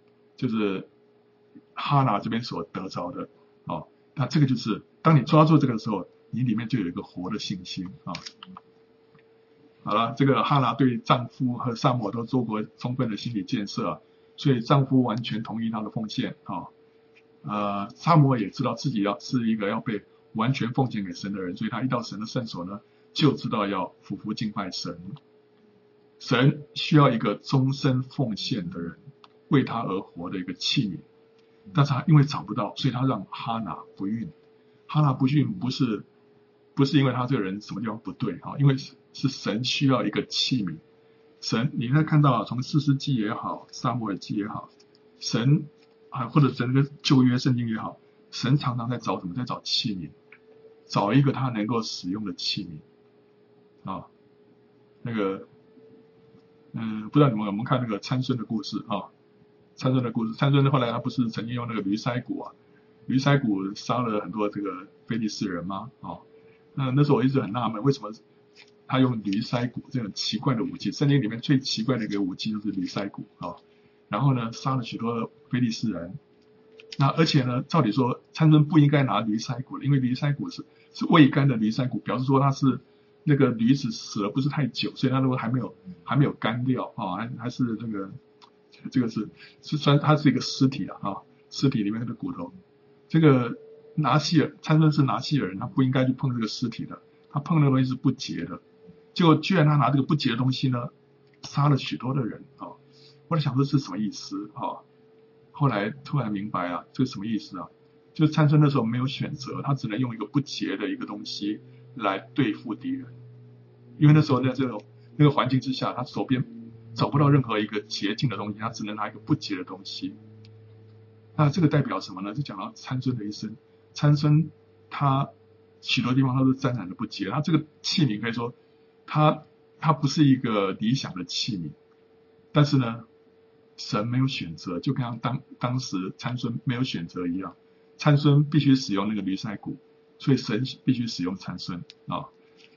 哈拿这边所得着的啊。那这个就是当你抓住这个的时候，你里面就有一个活的信心啊。好了，这个哈拿对丈夫和撒母耳都做过充分的心理建设啊，所以丈夫完全同意她的奉献啊。撒母耳也知道自己是一个要被完全奉献给神的人，所以他一到神的圣所呢，就知道要俯伏敬拜神。神需要一个终身奉献的人，为他而活的一个器皿。但是他因为找不到，所以他让哈拿不孕。哈拿不孕不是因为他这个人什么地方不对啊，因为是神需要一个器皿。神，你看到从士师记也好，撒母耳记也好，神或者整个旧约圣经也好，神常常在找什么？在找器皿，找一个他能够使用的器皿啊。那个不知道你们有没有看那个参孙的故事啊？参孙后来他不是曾经用那个驴腮骨啊，驴腮骨杀了很多这个非利士人吗？那时候我一直很纳闷，为什么他用驴腮骨这种奇怪的武器？圣经里面最奇怪的一个武器就是驴腮骨啊。然后呢，杀了许多非利士人。那而且呢，照理说参孙不应该拿驴腮骨，因为驴腮骨是未干的驴腮骨，表示说他是那个驴子死了不是太久，所以他如果还没有干掉啊，还是这个是算它是一个尸体了啊，尸体里面那个骨头。这个参孙是拿西尔人，他不应该去碰这个尸体的，他碰那个东西是不洁的，结果居然他拿这个不洁的东西呢，杀了许多的人啊！我在想这是什么意思啊？后来突然明白啊，这是什么意思啊？就是参孙那时候没有选择，他只能用一个不洁的一个东西来对付敌人，因为那时候在那个环境之下，他手边找不到任何一个洁净的东西，他只能拿一个不洁的东西。那这个代表什么呢？就讲到参孙的一生，参孙他许多地方都是沾染的不洁，他这个器皿可以说他不是一个理想的器皿，但是呢，神没有选择，就跟当时参孙没有选择一样，参孙必须使用那个驴腮骨，所以神必须使用参孙啊。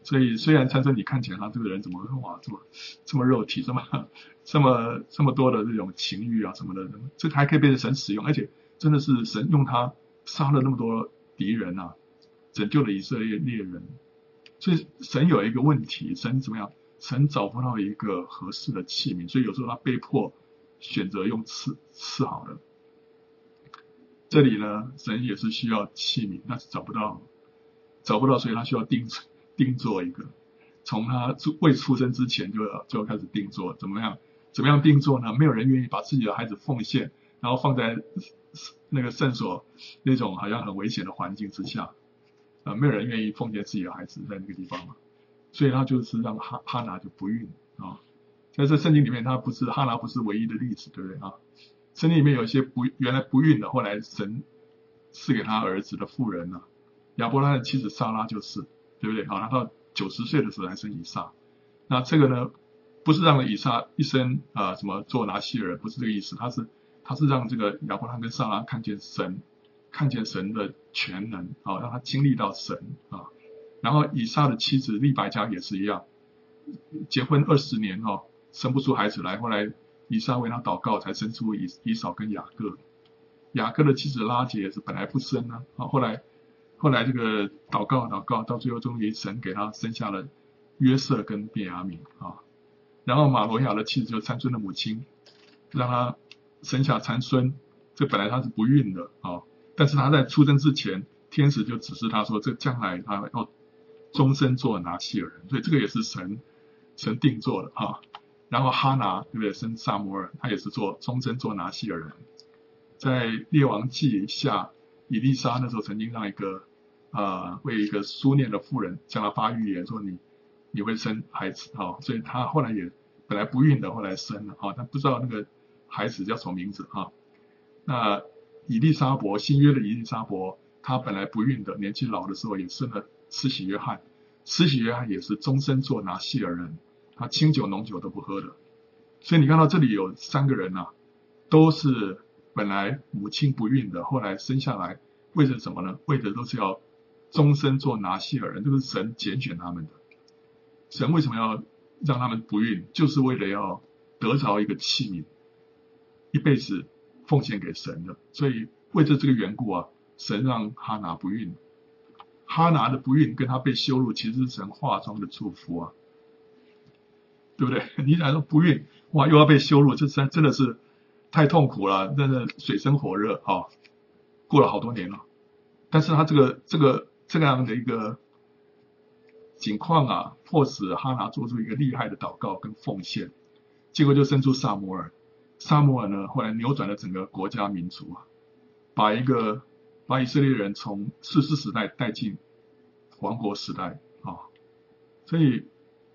所以虽然参孙你看起来他这个人怎么哇这么肉体，这么多的这种情欲啊什么的，这还可以被神使用，而且真的是神用他杀了那么多敌人啊，拯救了以色列猎人。所以神有一个问题，神怎么样？神找不到一个合适的器皿，所以有时候他被迫选择用刺好了。这里呢，神也是需要器皿，但是找不到，所以他需要定做一个。从他未出生之前就要开始定做，怎么样定做呢？没有人愿意把自己的孩子奉献，然后放在那个圣所那种好像很危险的环境之下，没有人愿意奉献自己的孩子在那个地方嘛，所以他就是让哈拿就不孕啊。在这圣经里面，哈拿不是唯一的例子，对不对啊？圣经里面有一些原来不孕的，后来神赐给他儿子的妇人啊，亚伯拉罕的妻子撒拉就是，对不对啊？他到90岁的时候才生以撒。那这个呢，不是让以撒一生什么做拿西尔，不是这个意思，他是让这个亚伯拉罕跟撒拉看见神的全能啊，让他经历到神啊。然后以撒的妻子利百加也是一样，结婚20年生不出孩子来，后来以撒为他祷告，才生出以扫跟雅各。雅各的妻子拉结也是本来不生啊，后来这个祷告，到最后终于神给他生下了约瑟跟便雅悯啊。然后马罗亚的妻子就是参孙的母亲，让他生下参孙，这本来他是不孕的啊，但是他在出生之前，天使就指示他说，这将来他要终身做拿西尔人，所以这个也是神定做的啊。然后哈拿对不对，生撒母耳，他也是终身做拿西尔人。在列王记下，以利沙那时候曾经让为一个苏念的妇人向他发预言说你会生孩子啊，所以他后来也本来不孕的，后来生了啊，他不知道那个孩子叫什么名字啊。那新约的以利沙伯，他本来不孕的，年纪老的时候也生了施洗约翰也是终身做拿西尔人，他清酒浓酒都不喝的。所以你看到这里有3个人啊，都是本来母亲不孕的，后来生下来，为着什么呢？为着都是要终身做拿西尔人，这个是神拣选他们的。神为什么要让他们不孕？就是为了要得着一个器皿，一辈子奉献给神的。所以为着这个缘故啊，神让哈拿不孕。哈拿的不孕跟他被羞辱，其实是神化妆的祝福啊，对不对？你想说不孕，哇，又要被羞辱，这真的是太痛苦了，真的水深火热啊，过了好多年了。但是他这样的一个情况啊，迫使哈拿做出一个厉害的祷告跟奉献，结果就生出撒母耳。撒母耳呢，后来扭转了整个国家民族啊，把以色列人从士师时代带进王国时代啊。所以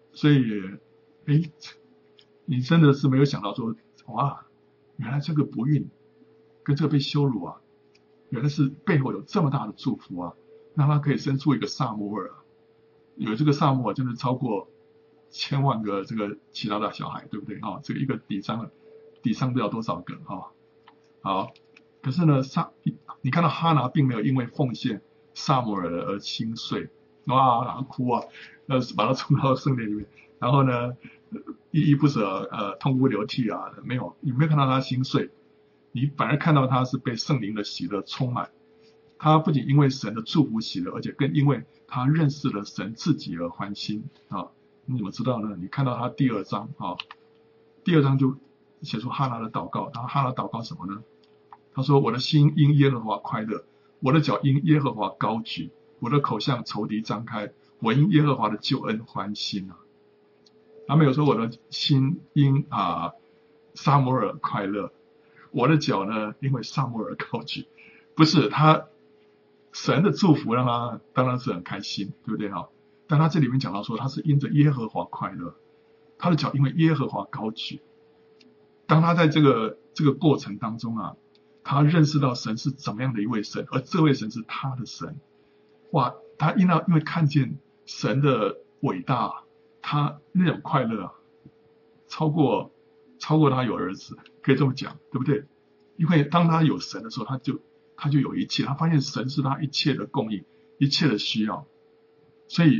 你真的是没有想到说，哇，原来这个不孕跟这个被羞辱啊，原来是背后有这么大的祝福啊，让他可以生出一个撒母耳啊。有这个撒母耳，真的超过1000万个这个其他的小孩，对不对啊？这个一个抵上不了多少个啊。好，可是呢，你看到哈拿并没有因为奉献撒母耳而心碎，哇，哭啊，把他冲到圣殿里面，然后呢，依依不舍，痛哭流涕啊，没有，你没有看到他心碎，你反而看到他是被圣灵的喜乐充满。他不仅因为神的祝福喜乐，而且更因为他认识了神自己而欢心啊。你怎么知道呢？你看到他第2章啊，第2章就写出哈拿的祷告。然后哈拿祷告什么呢？他说：“我的心因耶和华快乐，我的脚因耶和华高举，我的口向仇敌张开，我因耶和华的救恩欢心啊。”他没有说我的心因撒母耳快乐，我的脚呢因为撒母耳高举，不是他。神的祝福让他当然是很开心，对不对哈？但他这里面讲到说，他是因着耶和华快乐，他的脚因为耶和华高举。当他在这个过程当中啊，他认识到神是怎么样的一位神，而这位神是他的神。哇，他因为看见神的伟大，他那种快乐啊，超过他有儿子，可以这么讲，对不对？因为当他有神的时候，他就有一切，他发现神是他一切的供应，一切的需要。所以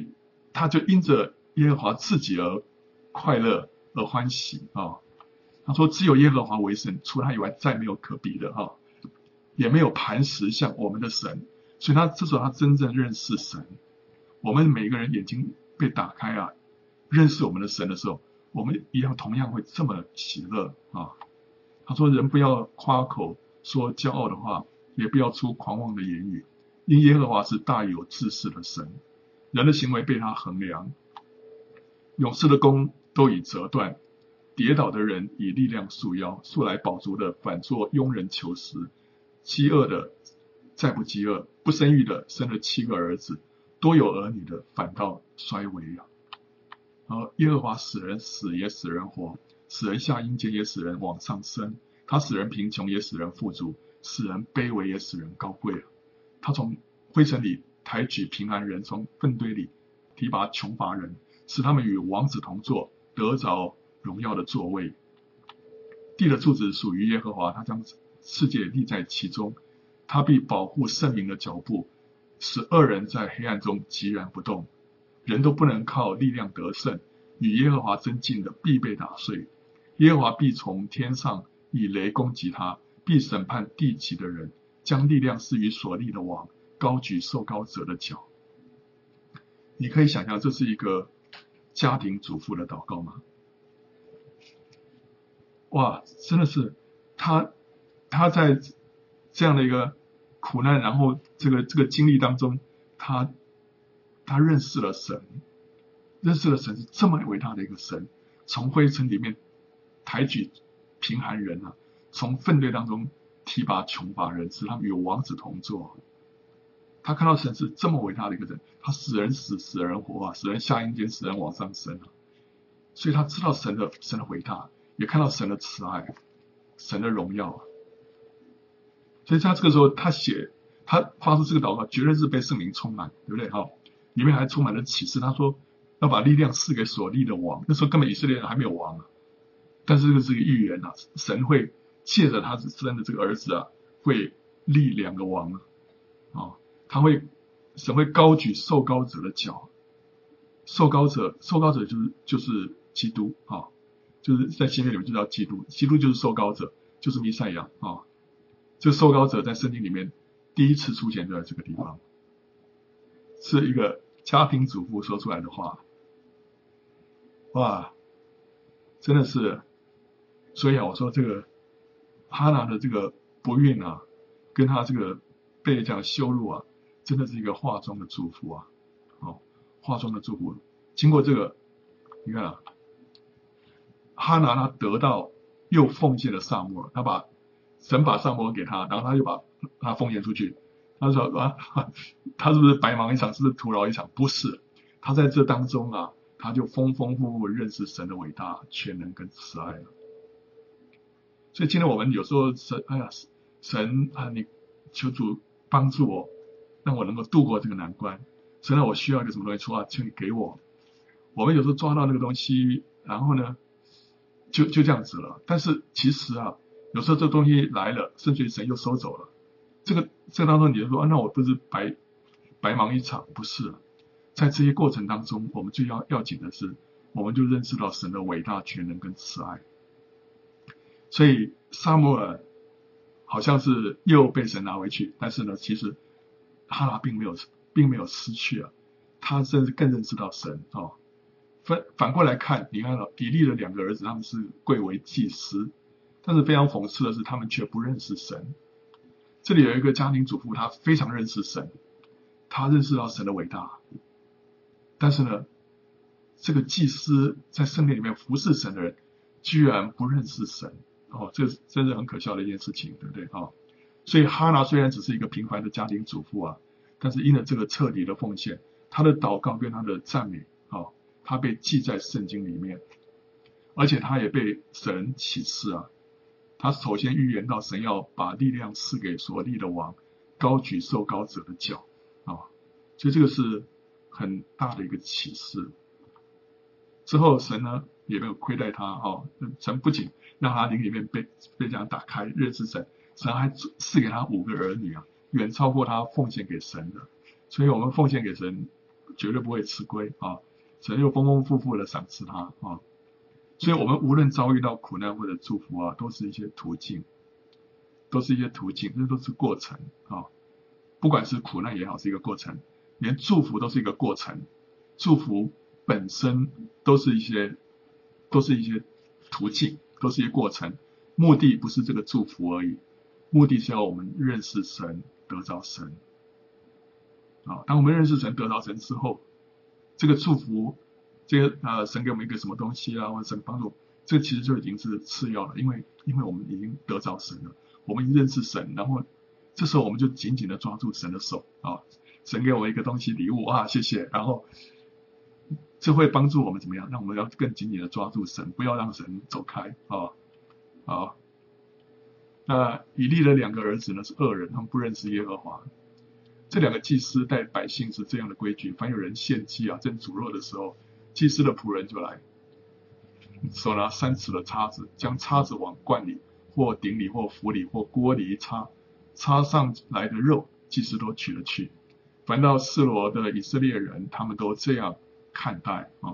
他就因着耶和华自己而快乐而欢喜啊。他说只有耶和华为神，除他以外再没有可比的啊，也没有磐石像我们的神。所以这时候他真正认识神。我们每个人眼睛被打开啊，认识我们的神的时候，我们同样会这么喜乐啊。他说人不要夸口说骄傲的话，也不要出狂妄的言语，因耶和华是大有志士的神，人的行为被他衡量，勇士的弓都已折断，跌倒的人以力量束腰，素来饱足的反作庸人求食，饥饿的再不饥饿，不生育的生了7个儿子，多有儿女的反倒衰微啊。耶和华使人死也使人活，使人下阴间也使人往上升，他使人贫穷也使人富足，使人卑微也使人高贵。他从灰尘里抬举贫寒人，从粪堆里提拔穷乏人，使他们与王子同坐，得着荣耀的座位。地的柱子属于耶和华，他将世界立在其中，他必保护圣民的脚步，使恶人在黑暗中寂然不动。人都不能靠力量得胜，与耶和华争竞的必被打碎。耶和华必从天上以雷攻击他，必审判地极的人，将力量施于所立的王，高举受膏者的脚。你可以想象这是一个家庭主妇的祷告吗？哇，真的是他在这样的一个苦难，然后这个经历当中，他认识了神，认识了神是这么伟大的一个神，从灰尘里面抬举贫寒人啊，从粪堆当中提拔穷乏人，使他们与王子同坐。他看到神是这么伟大的一个人，他使人死，使人活啊，使人下阴间，使人往上升啊。所以他知道神的伟大，也看到神的慈爱，神的荣耀啊。所以他这个时候他发出这个祷告，绝对是被圣灵充满，对不对？里面还充满了启示。他说要把力量赐给所立的王，那时候根本以色列人还没有王啊，但是这个是个预言啊，神会借着他生的这个儿子啊，会立2个王啊，神会高举受膏者的脚，受膏者就是基督啊，就是在新约里面就叫基督，基督就是受膏者，就是弥赛亚啊。这个受膏者在圣经里面第一次出现就在这个地方，是一个家庭主妇说出来的话。哇，真的是，所以我说这个哈拿的这个不孕啊，跟他这个被这样羞辱啊，真的是一个化妆的祝福啊，化妆的祝福。经过这个，你看啊，哈拿他得到又奉献了撒母耳，神把撒母耳给他，然后他又把他奉献出去。他说啊，他是不是白忙一场，是不是徒劳一场？不是，他在这当中啊，他就丰丰富富认识神的伟大、全能跟慈爱了。所以今天我们有时候神啊，你求主帮助我，让我能够度过这个难关。神啊，我需要一个什么东西，求你给我。我们有时候抓到那个东西，然后呢，就这样子了。但是其实啊，有时候这东西来了，甚至于神又收走了。这个当中，你就说那我不是白忙一场？不是，在这些过程当中，我们最要紧的是，我们就认识到神的伟大、全能跟慈爱。所以撒母耳好像是又被神拿回去，但是呢，其实哈拿并没有失去啊，他甚至更认识到神哦。反过来看，你看以利的2个儿子，他们是贵为祭司，但是非常讽刺的是，他们却不认识神。这里有一个家庭主妇，她非常认识神，她认识到神的伟大，但是呢，这个祭司在圣殿里面服侍神的人，居然不认识神这真是很可笑的一件事情，对不对所以哈拿虽然只是一个平凡的家庭主妇啊，但是因了这个彻底的奉献，她的祷告跟她的赞美她被记在圣经里面，而且她也被神启示啊。他首先预言到神要把力量赐给所立的王，高举受膏者的脚所以这个是很大的一个启示。之后神呢也没有亏待他神不仅让他灵里面被这样打开认识神，神还赐给他5个儿女啊，远超过他奉献给神的。所以我们奉献给神绝对不会吃亏啊，神又丰丰富富的赏赐他啊。所以我们无论遭遇到苦难或者祝福啊，都是一些途径，这都是过程啊。不管是苦难也好，是一个过程，连祝福都是一个过程。祝福本身都是一些途径，都是一些过程。目的不是这个祝福而已，目的是要我们认识神，得着神啊。当我们认识神，得着神之后，这个祝福，神给我们一个什么东西啊，或者神帮助，这其实就已经是次要了，因为我们已经得着神了，我们已经认识神，然后这时候我们就紧紧的抓住神的手啊，神给我一个东西礼物啊，谢谢，然后这会帮助我们怎么样？让我们要更紧紧的抓住神，不要让神走开啊。好，那以利的2个儿子呢是恶人，他们不认识耶和华。这2个祭司带百姓是这样的规矩：凡有人献祭啊，正煮肉的时候，祭司的仆人就来，手拿3尺的叉子，将叉子往罐里、或鼎里、或釜里、或锅里一插，插上来的肉，祭司都取了去。凡到示罗的以色列人，他们都这样看待啊。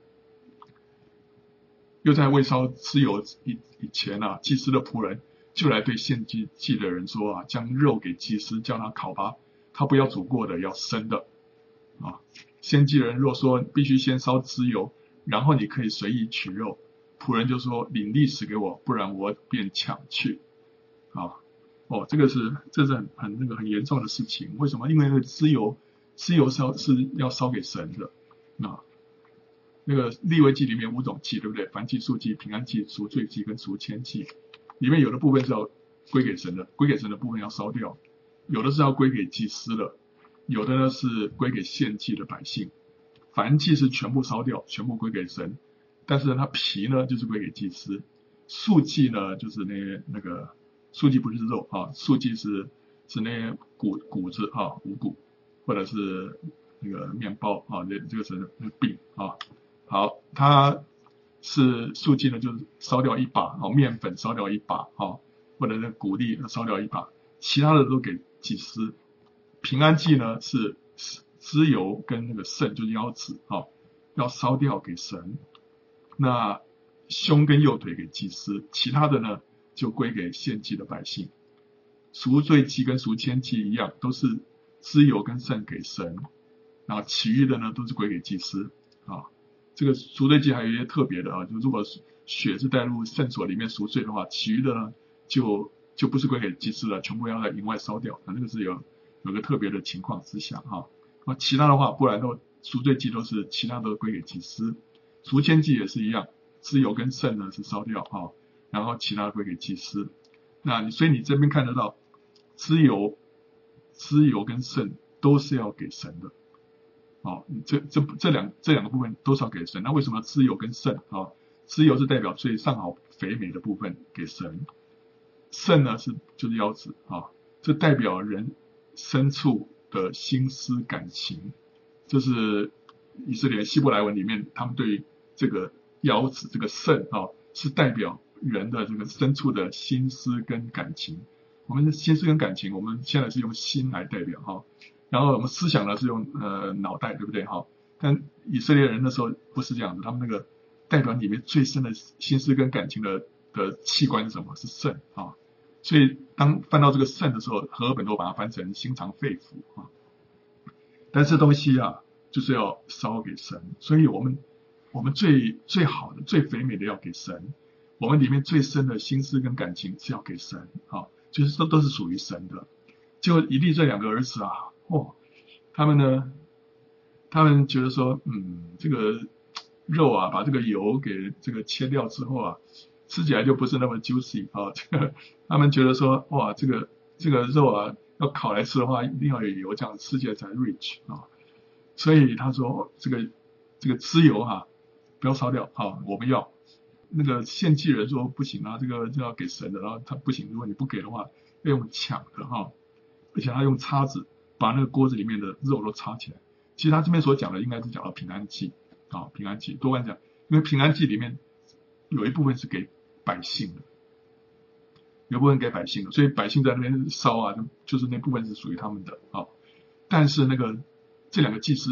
又在未烧脂油以前啊，祭司的仆人就来对献祭的人说啊，将肉给祭司，叫他烤吧，他不要煮过的，要生的啊。献祭的人若说必须先烧脂油，然后你可以随意取肉，仆人就说领历史给我，不然我便抢去啊。这是很严重的事情。为什么？因为那个脂油是要烧给神的啊。那个利未记里面5种祭，对不对？燔祭、素祭、平安祭、赎罪祭跟赎愆祭，里面有的部分是要归给神的，归给神的部分要烧掉，有的是要归给祭司的，有的呢是归给献祭的百姓。燔祭是全部烧掉，全部归给神，但是它皮呢就是归给祭司。素祭呢就是那个素祭不是肉啊，素祭是那些谷子啊，五谷或者是那个面包啊，这个是饼啊。好，它是素祭呢，就是烧掉1把，面粉烧掉1把，或者是谷粒烧掉1把，其他的都给祭司。平安祭呢是脂油跟那个肾，就是腰子，要烧掉给神。那胸跟右腿给祭司，其他的呢就归给献祭的百姓。赎罪祭跟赎愆祭一样，都是脂油跟肾给神，然后其余的呢都是归给祭司啊。这个赎罪祭还有一些特别的啊，就如果血是带入圣所里面赎罪的话，其余的呢就不是归给祭司了，全部要在营外烧掉。那个是有个特别的情况之下啊。其他的话，不然都赎罪祭都是其他都归给祭司，赎愆祭也是一样，脂油跟肾呢是烧掉啊，然后其他归给祭司。那所以你这边看得到，脂油跟肾都是要给神的。这两个部分都是要给神。那为什么脂油跟肾啊？脂油是代表最上好肥美的部分给神，肾呢就是腰子啊，这代表人深处的心思感情。这是以色列希伯来文里面他们对于这个腰子这个肾啊，是代表人的这个深处的心思跟感情。我们的心思跟感情，我们现在是用心来代表哈。然后我们思想呢是用脑袋，对不对哈？但以色列人那时候不是这样子，他们那个代表里面最深的心思跟感情的器官是什么？是肾啊。所以当翻到这个肾的时候，和合本都把它翻成心肠肺腑啊。但是东西啊，就是要烧给神，所以我们最好的、最肥美的要给神，我们里面最深的心思跟感情是要给神啊，就是都是属于神的。就以利这2个儿子啊。他们觉得说，这个肉啊，把这个油给这个切掉之后啊，吃起来就不是那么 juicy 啊。他们觉得说，哇，这个肉啊，要烤来吃的话，一定要有油，这样吃起来才 rich 啊。所以他说，这个脂油哈，不要烧掉啊，我们要。那个献祭人说不行啊，这个就要给神的，然后他不行，如果你不给的话，要用抢的哈，而且他用叉子把那个锅子里面的肉都插起来。其实他这边所讲的应该是讲到平安祭啊，平安祭多半讲，因为平安祭里面有一部分是给百姓的，有部分给百姓的，所以百姓在那边烧啊，就是那部分是属于他们的啊。但是这2个祭司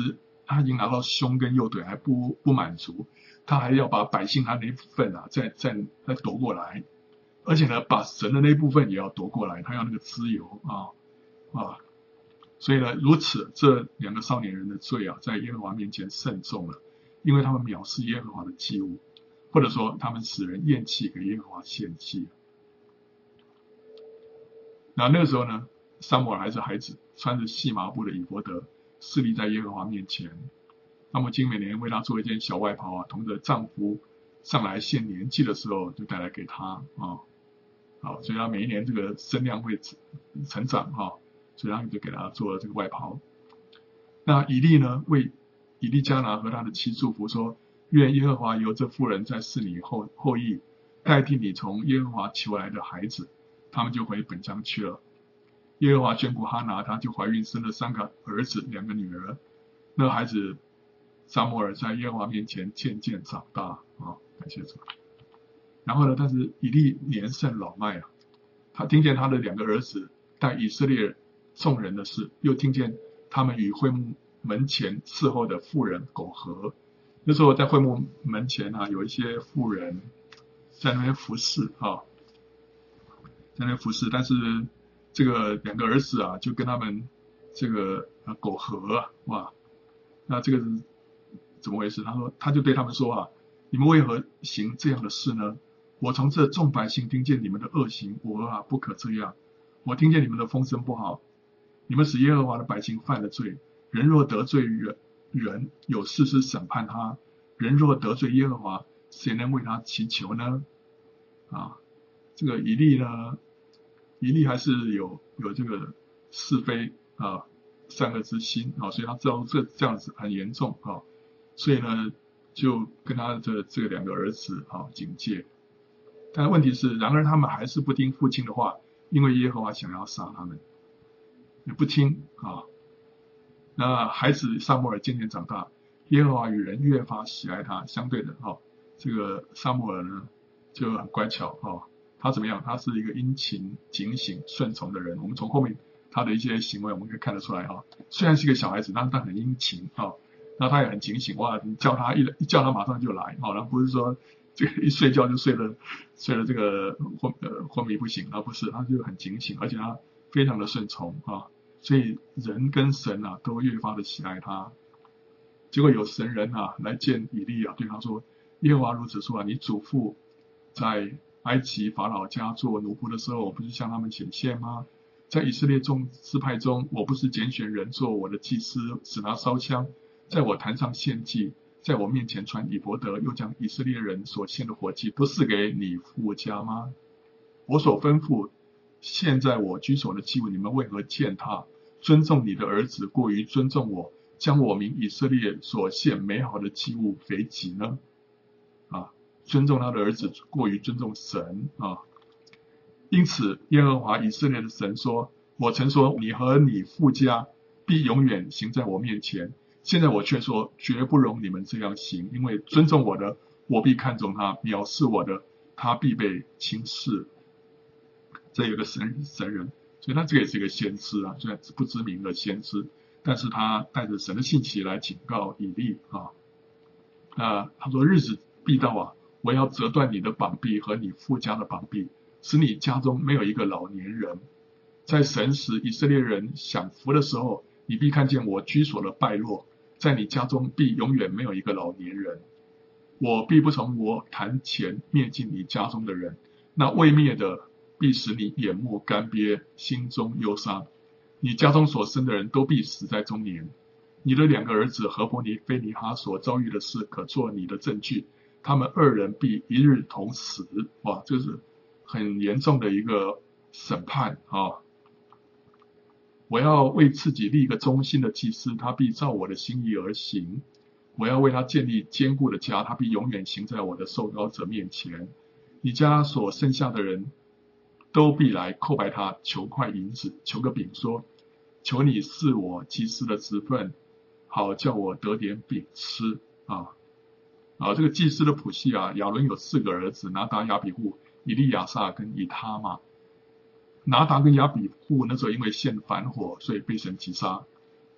他已经拿到胸跟右腿还不满足，他还要把百姓他那一部分啊再夺过来，而且呢把神的那一部分也要夺过来，他要那个自由啊。所以呢，如此这两个少年人的罪啊，在耶和华面前甚重了，因为他们藐视耶和华的祭物，或者说他们使人厌弃给耶和华献祭。那个时候呢，撒母耳还是孩子，穿着细麻布的以弗得，侍立在耶和华面前。那么经每年为他做一件小外袍啊，同着丈夫上来献年祭的时候，就带来给他啊。好，所以他每一年这个身量会成长啊，所以他就给他做了这个外袍。那以利呢，为以利加拿和他的妻祝福说：愿耶和华由这妇人在世你后裔，代替你从耶和华求来的孩子。他们就回本疆去了。耶和华眷顾哈拿，她就怀孕生了3个儿子2个女儿。那孩子撒母耳在耶和华面前渐渐长大啊，感谢主。然后呢，但是以利年甚老迈啊，他听见他的2个儿子带以色列众人的事，又听见他们与会幕门前伺候的妇人苟合。那时候在会幕门前啊，有一些妇人在那边服侍啊。在那服侍，但是这个2个儿子啊，就跟他们这个苟合啊，哇，那这个是怎么回事？他就对他们说啊，你们为何行这样的事呢？我从这众百姓听见你们的恶行，我啊不可这样。我听见你们的风声不好，你们使耶和华的百姓犯了罪。人若得罪人，有事实审判他；人若得罪耶和华，谁能为他祈求呢？啊。这个以利还是有这个是非啊善恶之心啊，所以他知道这样子很严重啊，所以呢就跟他的这2个儿子啊警戒。但问题是，然而他们还是不听父亲的话，因为耶和华想要杀他们，也不听啊。那孩子撒母耳渐渐长大，耶和华与人越发喜爱他。相对的啊，这个撒母耳呢就很乖巧啊。他怎么样？他是一个殷勤、警醒、顺从的人。我们从后面他的一些行为，我们可以看得出来啊。虽然是一个小孩子，但是他很殷勤啊。那他也很警醒，哇！你叫他一叫他马上就来啊。然后不是说这个一睡觉就睡了这个昏迷不醒啊，不是，他就很警醒，而且他非常的顺从啊。所以人跟神啊都越发的喜爱他。结果有神人啊来见以利啊，对他说：耶和华如此说啊，你祖父在埃及法老家做奴仆的时候，我不是向他们显现吗？在以色列众支派中，我不是拣选人做我的祭司，使他烧香，在我坛上献祭，在我面前传以伯得，又将以色列人所献的火祭不是给你父家吗？我所吩咐现在我居所的祭物，你们为何践踏？尊重你的儿子过于尊重我，将我民以色列所献美好的祭物肥己呢？啊，尊重他的儿子过于尊重神啊。因此耶和华以色列的神说：我曾说你和你父家必永远行在我面前，现在我却说绝不容你们这样行，因为尊重我的，我必看重他；藐视我的，他必被轻视。这有个神人，所以他这个也是一个先知啊，虽然不知名的先知，但是他带着神的信息来警告以利啊。他说日子必到啊，我要折断你的膀臂和你父家的膀臂，使你家中没有一个老年人。在神使以色列人享福的时候，你必看见我居所的败落，在你家中必永远没有一个老年人。我必不从我坛前灭尽你家中的人，那未灭的必使你眼目干瘪，心中忧伤。你家中所生的人都必死在中年。你的2个儿子何伯尼、菲尼哈所遭遇的事，可做你的证据。他们2人必一日同死。哇，这是很严重的一个审判啊！我要为自己立一个忠心的祭司，他必照我的心意而行。我要为他建立坚固的家，他必永远行在我的受膏者面前。你家所剩下的人都必来叩拜他，求块银子，求个饼，说：求你赐我祭司的职分，好叫我得点饼吃啊！这个祭司的谱系啊，亚伦有4个儿子：拿达、亚比户、以利亚撒跟以他玛。拿达跟亚比户那时候因为献反火，所以被神击杀。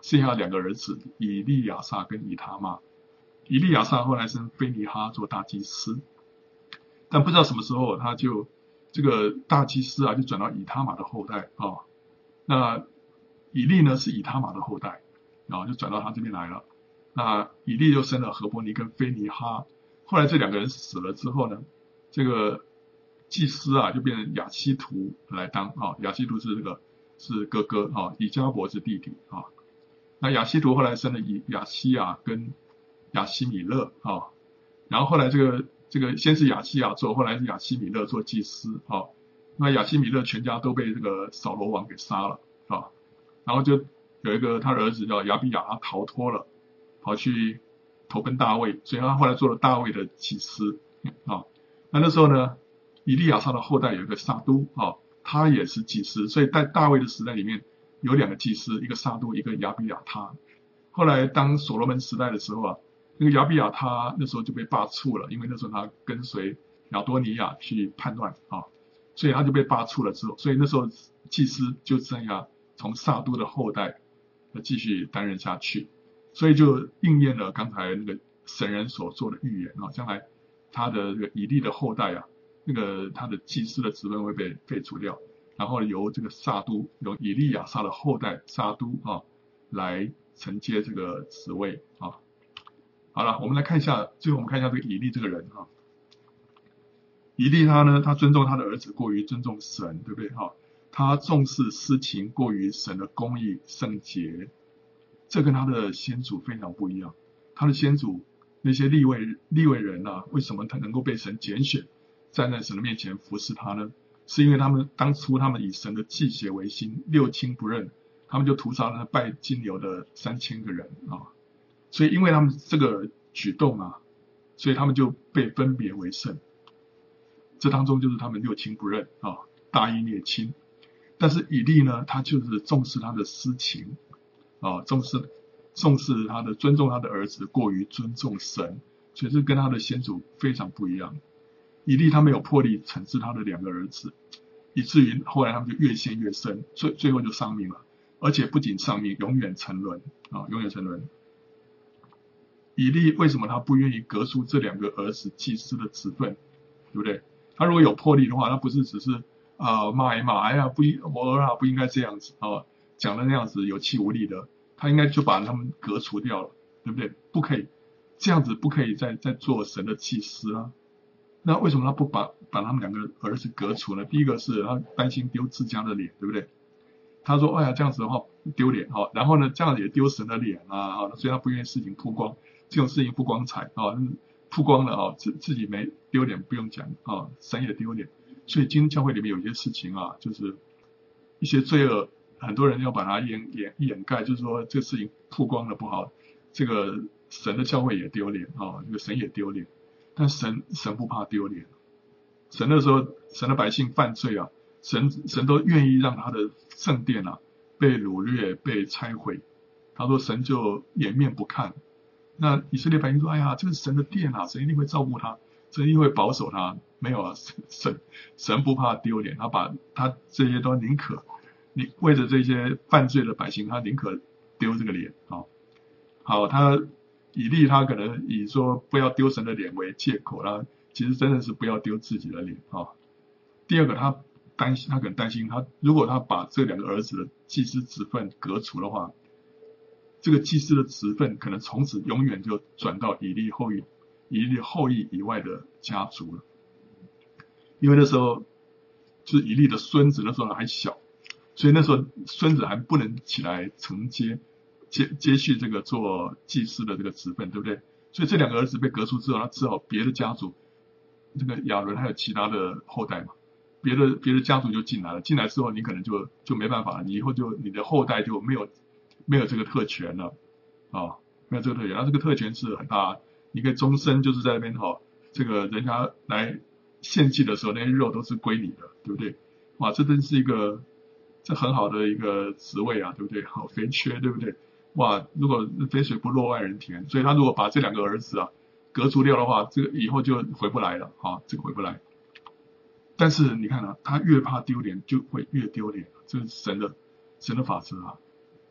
剩下2个儿子以利亚撒跟以他玛。以利亚撒后来生菲尼哈做大祭司，但不知道什么时候他就这个大祭司就转到以他玛的后代那以利呢是以他玛的后代就转到他这边来了。那以利就生了何伯尼跟菲尼哈。后来这2个人死了之后呢，这个祭司就变成亚希图来当亚希图是哥哥以迦伯是弟弟那亚希图后来生了亚西亚跟亚希米勒然后后来这个先是亚西亚做，后来是亚希米勒做祭司那亚希米勒全家都被这个扫罗王给杀了然后就有一个他的儿子叫亚比亚，他逃脱了，跑去投奔大卫，所以他后来做了大卫的祭司那时候呢，以利亚撒的后代有一个撒都他也是祭司，所以在大卫的时代里面有2个祭司，一个撒都，一个亚比亚他。后来当所罗门时代的时候那个亚比亚他那时候就被罢黜了，因为那时候他跟随亚多尼亚去叛乱所以他就被罢黜了之后，所以那时候祭司就剩下从撒都的后代继续担任下去，所以就应验了刚才那个神人所做的预言将来他的这个以利的后代那个他的祭司的职分会被废除掉，然后由这个撒都，由以利亚撒的后代撒都来承接这个职位好了，我们来看一下，最后我们看一下这个以利这个人以利他呢，他尊重他的儿子过于尊重神，对不对他重视私情过于神的公义圣洁，这跟他的先祖非常不一样。他的先祖那些利未人为什么他能够被神拣选站在神的面前服侍他呢？是因为当初他们以神的祭邪为心，六亲不认，他们就屠杀了拜金牛的3000个人所以因为他们这个举动所以他们就被分别为圣。这当中就是他们六亲不认大义灭亲。但是以利呢，他就是重视他的私情重视他的尊重他的儿子过于尊重神，所以这跟他的先祖非常不一样。以利他没有魄力惩治他的2个儿子，以至于后来他们就越陷越深，最后就丧命了，而且不仅丧命，永远沉沦永远沉沦。以利为什么他不愿意革除这2个儿子祭司的职分，对不对？他如果有魄力的话，他不是只是骂一骂，哎呀我儿不应该这样子讲的那样子有气无力的，他应该就把他们革除掉了，对不对？不可以这样子，不可以再做神的祭司那为什么他不把他们2个儿子革除呢？第一个是他担心丢自家的脸，对不对？他说哎呀这样子的话丢脸然后呢这样子也丢神的脸所以他不愿意事情曝光，这种事情不光彩曝光了自己没丢脸不用讲神也丢脸。所以今天教会里面有一些事情就是一些罪恶，很多人要把它掩盖，就是说这个事情曝光了不好，这个神的教会也丢脸这个神也丢脸。但神不怕丢脸，神那时候神的百姓犯罪神都愿意让他的圣殿被掳掠被拆毁，他说神就掩面不看。那以色列百姓说哎呀这是神的殿神一定会照顾他，神一定会保守他。没有神不怕丢脸，他把他这些都宁可你为着这些犯罪的百姓，他宁可丢这个脸好，他以利他可能以说不要丢神的脸为借口其实真的是不要丢自己的脸第二个他可能担心如果他把这2个儿子的祭司职分革除的话，这个祭司的职分可能从此永远就转到以利后裔以外的家族了。因为那时候就是以利的孙子那时候还小，所以那时候孙子还不能起来承接续这个做祭司的这个职分，对不对？所以这2个儿子被革除之后，他只好别的家族，这个亚伦还有其他的后代嘛，别的家族就进来了。进来之后，你可能就没办法了，你以后你的后代就没有这个特权了没有这个特权。那这个特权是很大，你可以终身就是在那边这个人家来献祭的时候，那些肉都是归你的，对不对？哇，这真是这很好的一个职位对不对？好肥缺，对不对？哇，如果肥水不落外人田，所以他如果把这2个儿子革除掉的话，这个以后就回不来了这个回不来。但是你看他越怕丢脸就会越丢脸，这是神的法则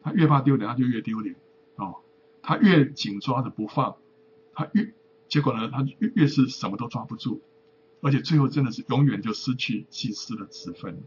他越怕丢脸，他就越丢脸哦。他越紧抓着不放，结果呢，他越是什么都抓不住，而且最后真的是永远就失去祭司的职分。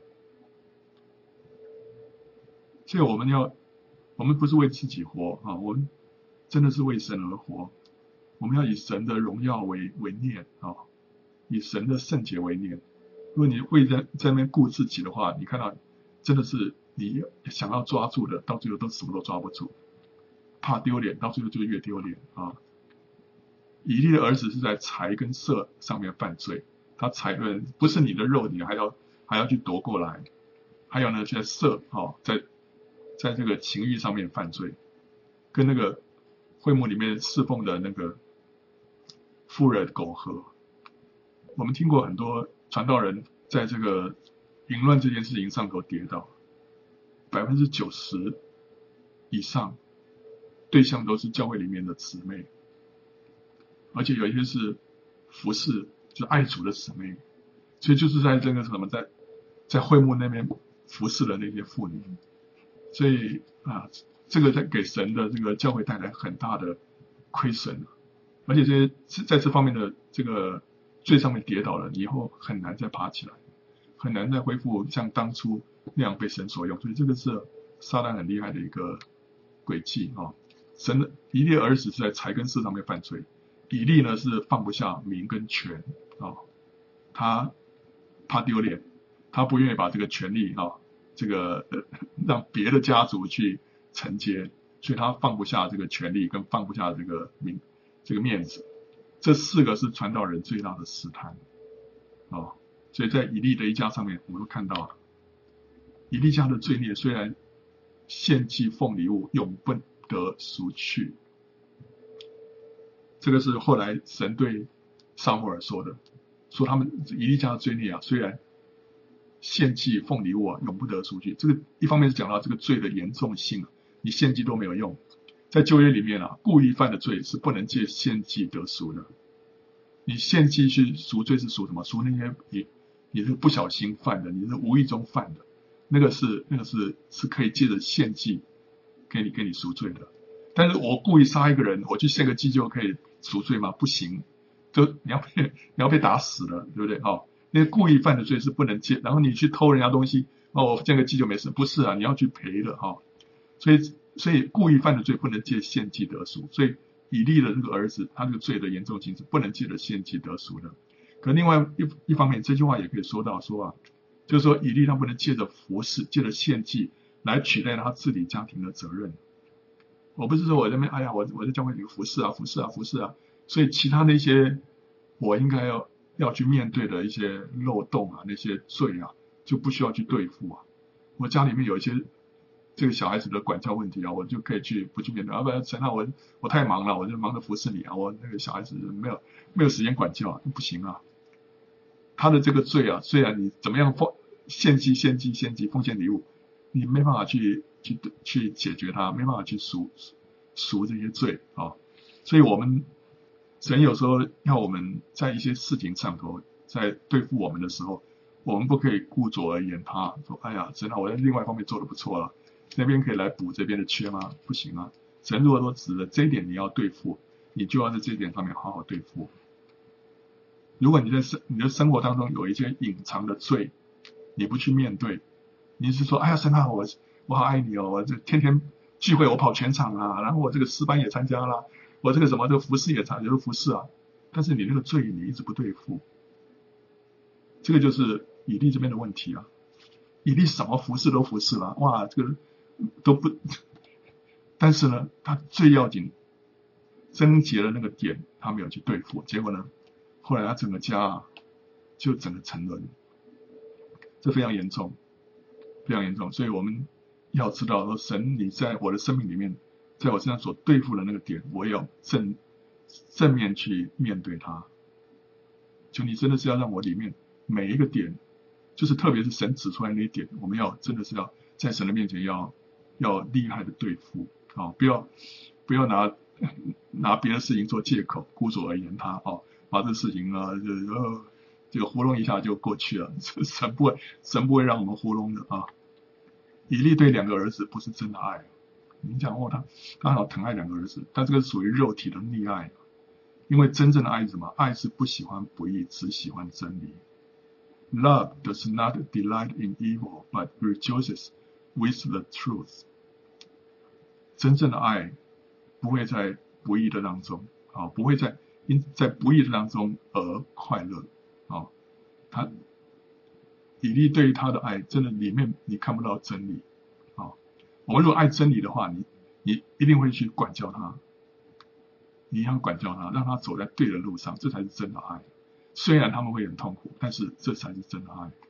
所以我们不是为自己活啊，我们真的是为神而活。我们要以神的荣耀为念啊，以神的圣洁为念。如果你会在那边顾自己的话，你看到真的是你想要抓住的，到最后都什么都抓不住，怕丢脸，到最后就越丢脸啊。以利的儿子是在财跟色上面犯罪，他财论不是你的肉，你还要去夺过来，还有呢，在色在这个情欲上面犯罪，跟那个会幕里面侍奉的那个妇人苟合。我们听过很多传道人在这个淫乱这件事情上头跌倒，90%以上对象都是教会里面的姊妹，而且有一些是服侍，就是爱主的姊妹，所以就是在这个什么，在会幕那边服侍的那些妇女，所以啊，这个在给神的这个教会带来很大的亏损，而且这些在这方面的这个罪上面跌倒了，以后很难再爬起来，很难再恢复像当初那样被神所用，所以这个是撒旦很厉害的一个诡计啊。神的以利的儿子是在财跟色上面犯罪，以利呢是放不下名跟权啊，他怕丢脸，他不愿意把这个权利啊，这个让别的家族去承接，所以他放不下这个权利，跟放不下这个面子。这4个是传道人最大的试探啊。所以在以利的一家上面，我们都看到以利家的罪孽，虽然献祭奉礼物永不得赎去，这个是后来神对撒母耳说的，说他们以利家的罪孽啊，虽然献祭奉礼物啊永不得赎去，这个一方面是讲到这个罪的严重性啊，你献祭都没有用。在旧约里面啊，故意犯的罪是不能借献祭得赎的。你献祭去赎罪是赎什么？赎那些你是不小心犯的，你是无意中犯的，那个是可以借着献祭给你赎罪的。但是我故意杀一个人，我去献个祭就可以赎罪吗？不行，就你要被打死了，对不对？哦，那故意犯的罪是不能借，然后你去偷人家东西，哦，我献个祭就没事，不是啊，你要去赔的哈。所以故意犯的罪不能借献祭得赎，所以以利的这个儿子，他这个罪的严重性是不能借着献祭得赎的。可另外一方面，这句话也可以说到说啊，就是说以利他不能借着服侍，借着献祭来取代他治理家庭的责任。我不是说我这边哎呀，我在教会里服侍啊，所以其他那些我应该要去面对的一些漏洞啊，那些罪啊，就不需要去对付啊。我家里面有一些这个小孩子的管教问题啊，我就可以不去面对。不然神啊，我太忙了，我就忙着服侍你啊，我那个小孩子没有时间管教啊，不行啊。他的这个罪啊，虽然你怎么样献祭奉献礼物，你没办法去解决它，没办法去赎这些罪啊。所以神有时候要我们在一些事情上头，在对付我们的时候，我们不可以顾左而言他，说哎呀，神啊，我在另外一方面做得不错了，那边可以来补这边的缺吗？不行啊。神如果说指的这一点你要对付，你就要在这一点上面好好对付。如果你的生活当中有一些隐藏的罪，你不去面对，你是说哎呀神啊，我好爱你哦，我这天天聚会我跑全场啊，然后我这个诗班也参加了，我这个什么这个服侍也服侍啊，但是你那个罪你一直不对付，这个就是以利这边的问题啊。以利什么服侍都服侍了，哇，这个都不，但是呢，他最要紧症结的那个点他没有去对付，结果呢，后来他整个家就整个沉沦，这非常严重，非常严重。所以我们要知道说，神你在我的生命里面，在我身上所对付的那个点，我也要正面去面对它。就你真的是要让我里面每一个点，就是特别是神指出来那一点，我们要真的是要在神的面前要厉害的对付啊，不要拿别的事情做借口，顾左而言他啊，把这事情啊这个糊弄一下就过去了，神不会让我们糊弄的啊。以利对2个儿子不是真的爱， 你讲他好疼爱2个儿子，但这个属于肉体的溺爱。因为真正的爱是什么？爱是不喜欢不义，只喜欢真理。Love does not delight in evil, but rejoices with the truth. 真正的爱不会在不义的当中，不会在不义的当中而快乐。以利对于他的爱，真的里面你看不到真理。我们如果爱真理的话，你一定会去管教他，你要管教他，让他走在对的路上，这才是真的爱。虽然他们会很痛苦，但是这才是真的爱。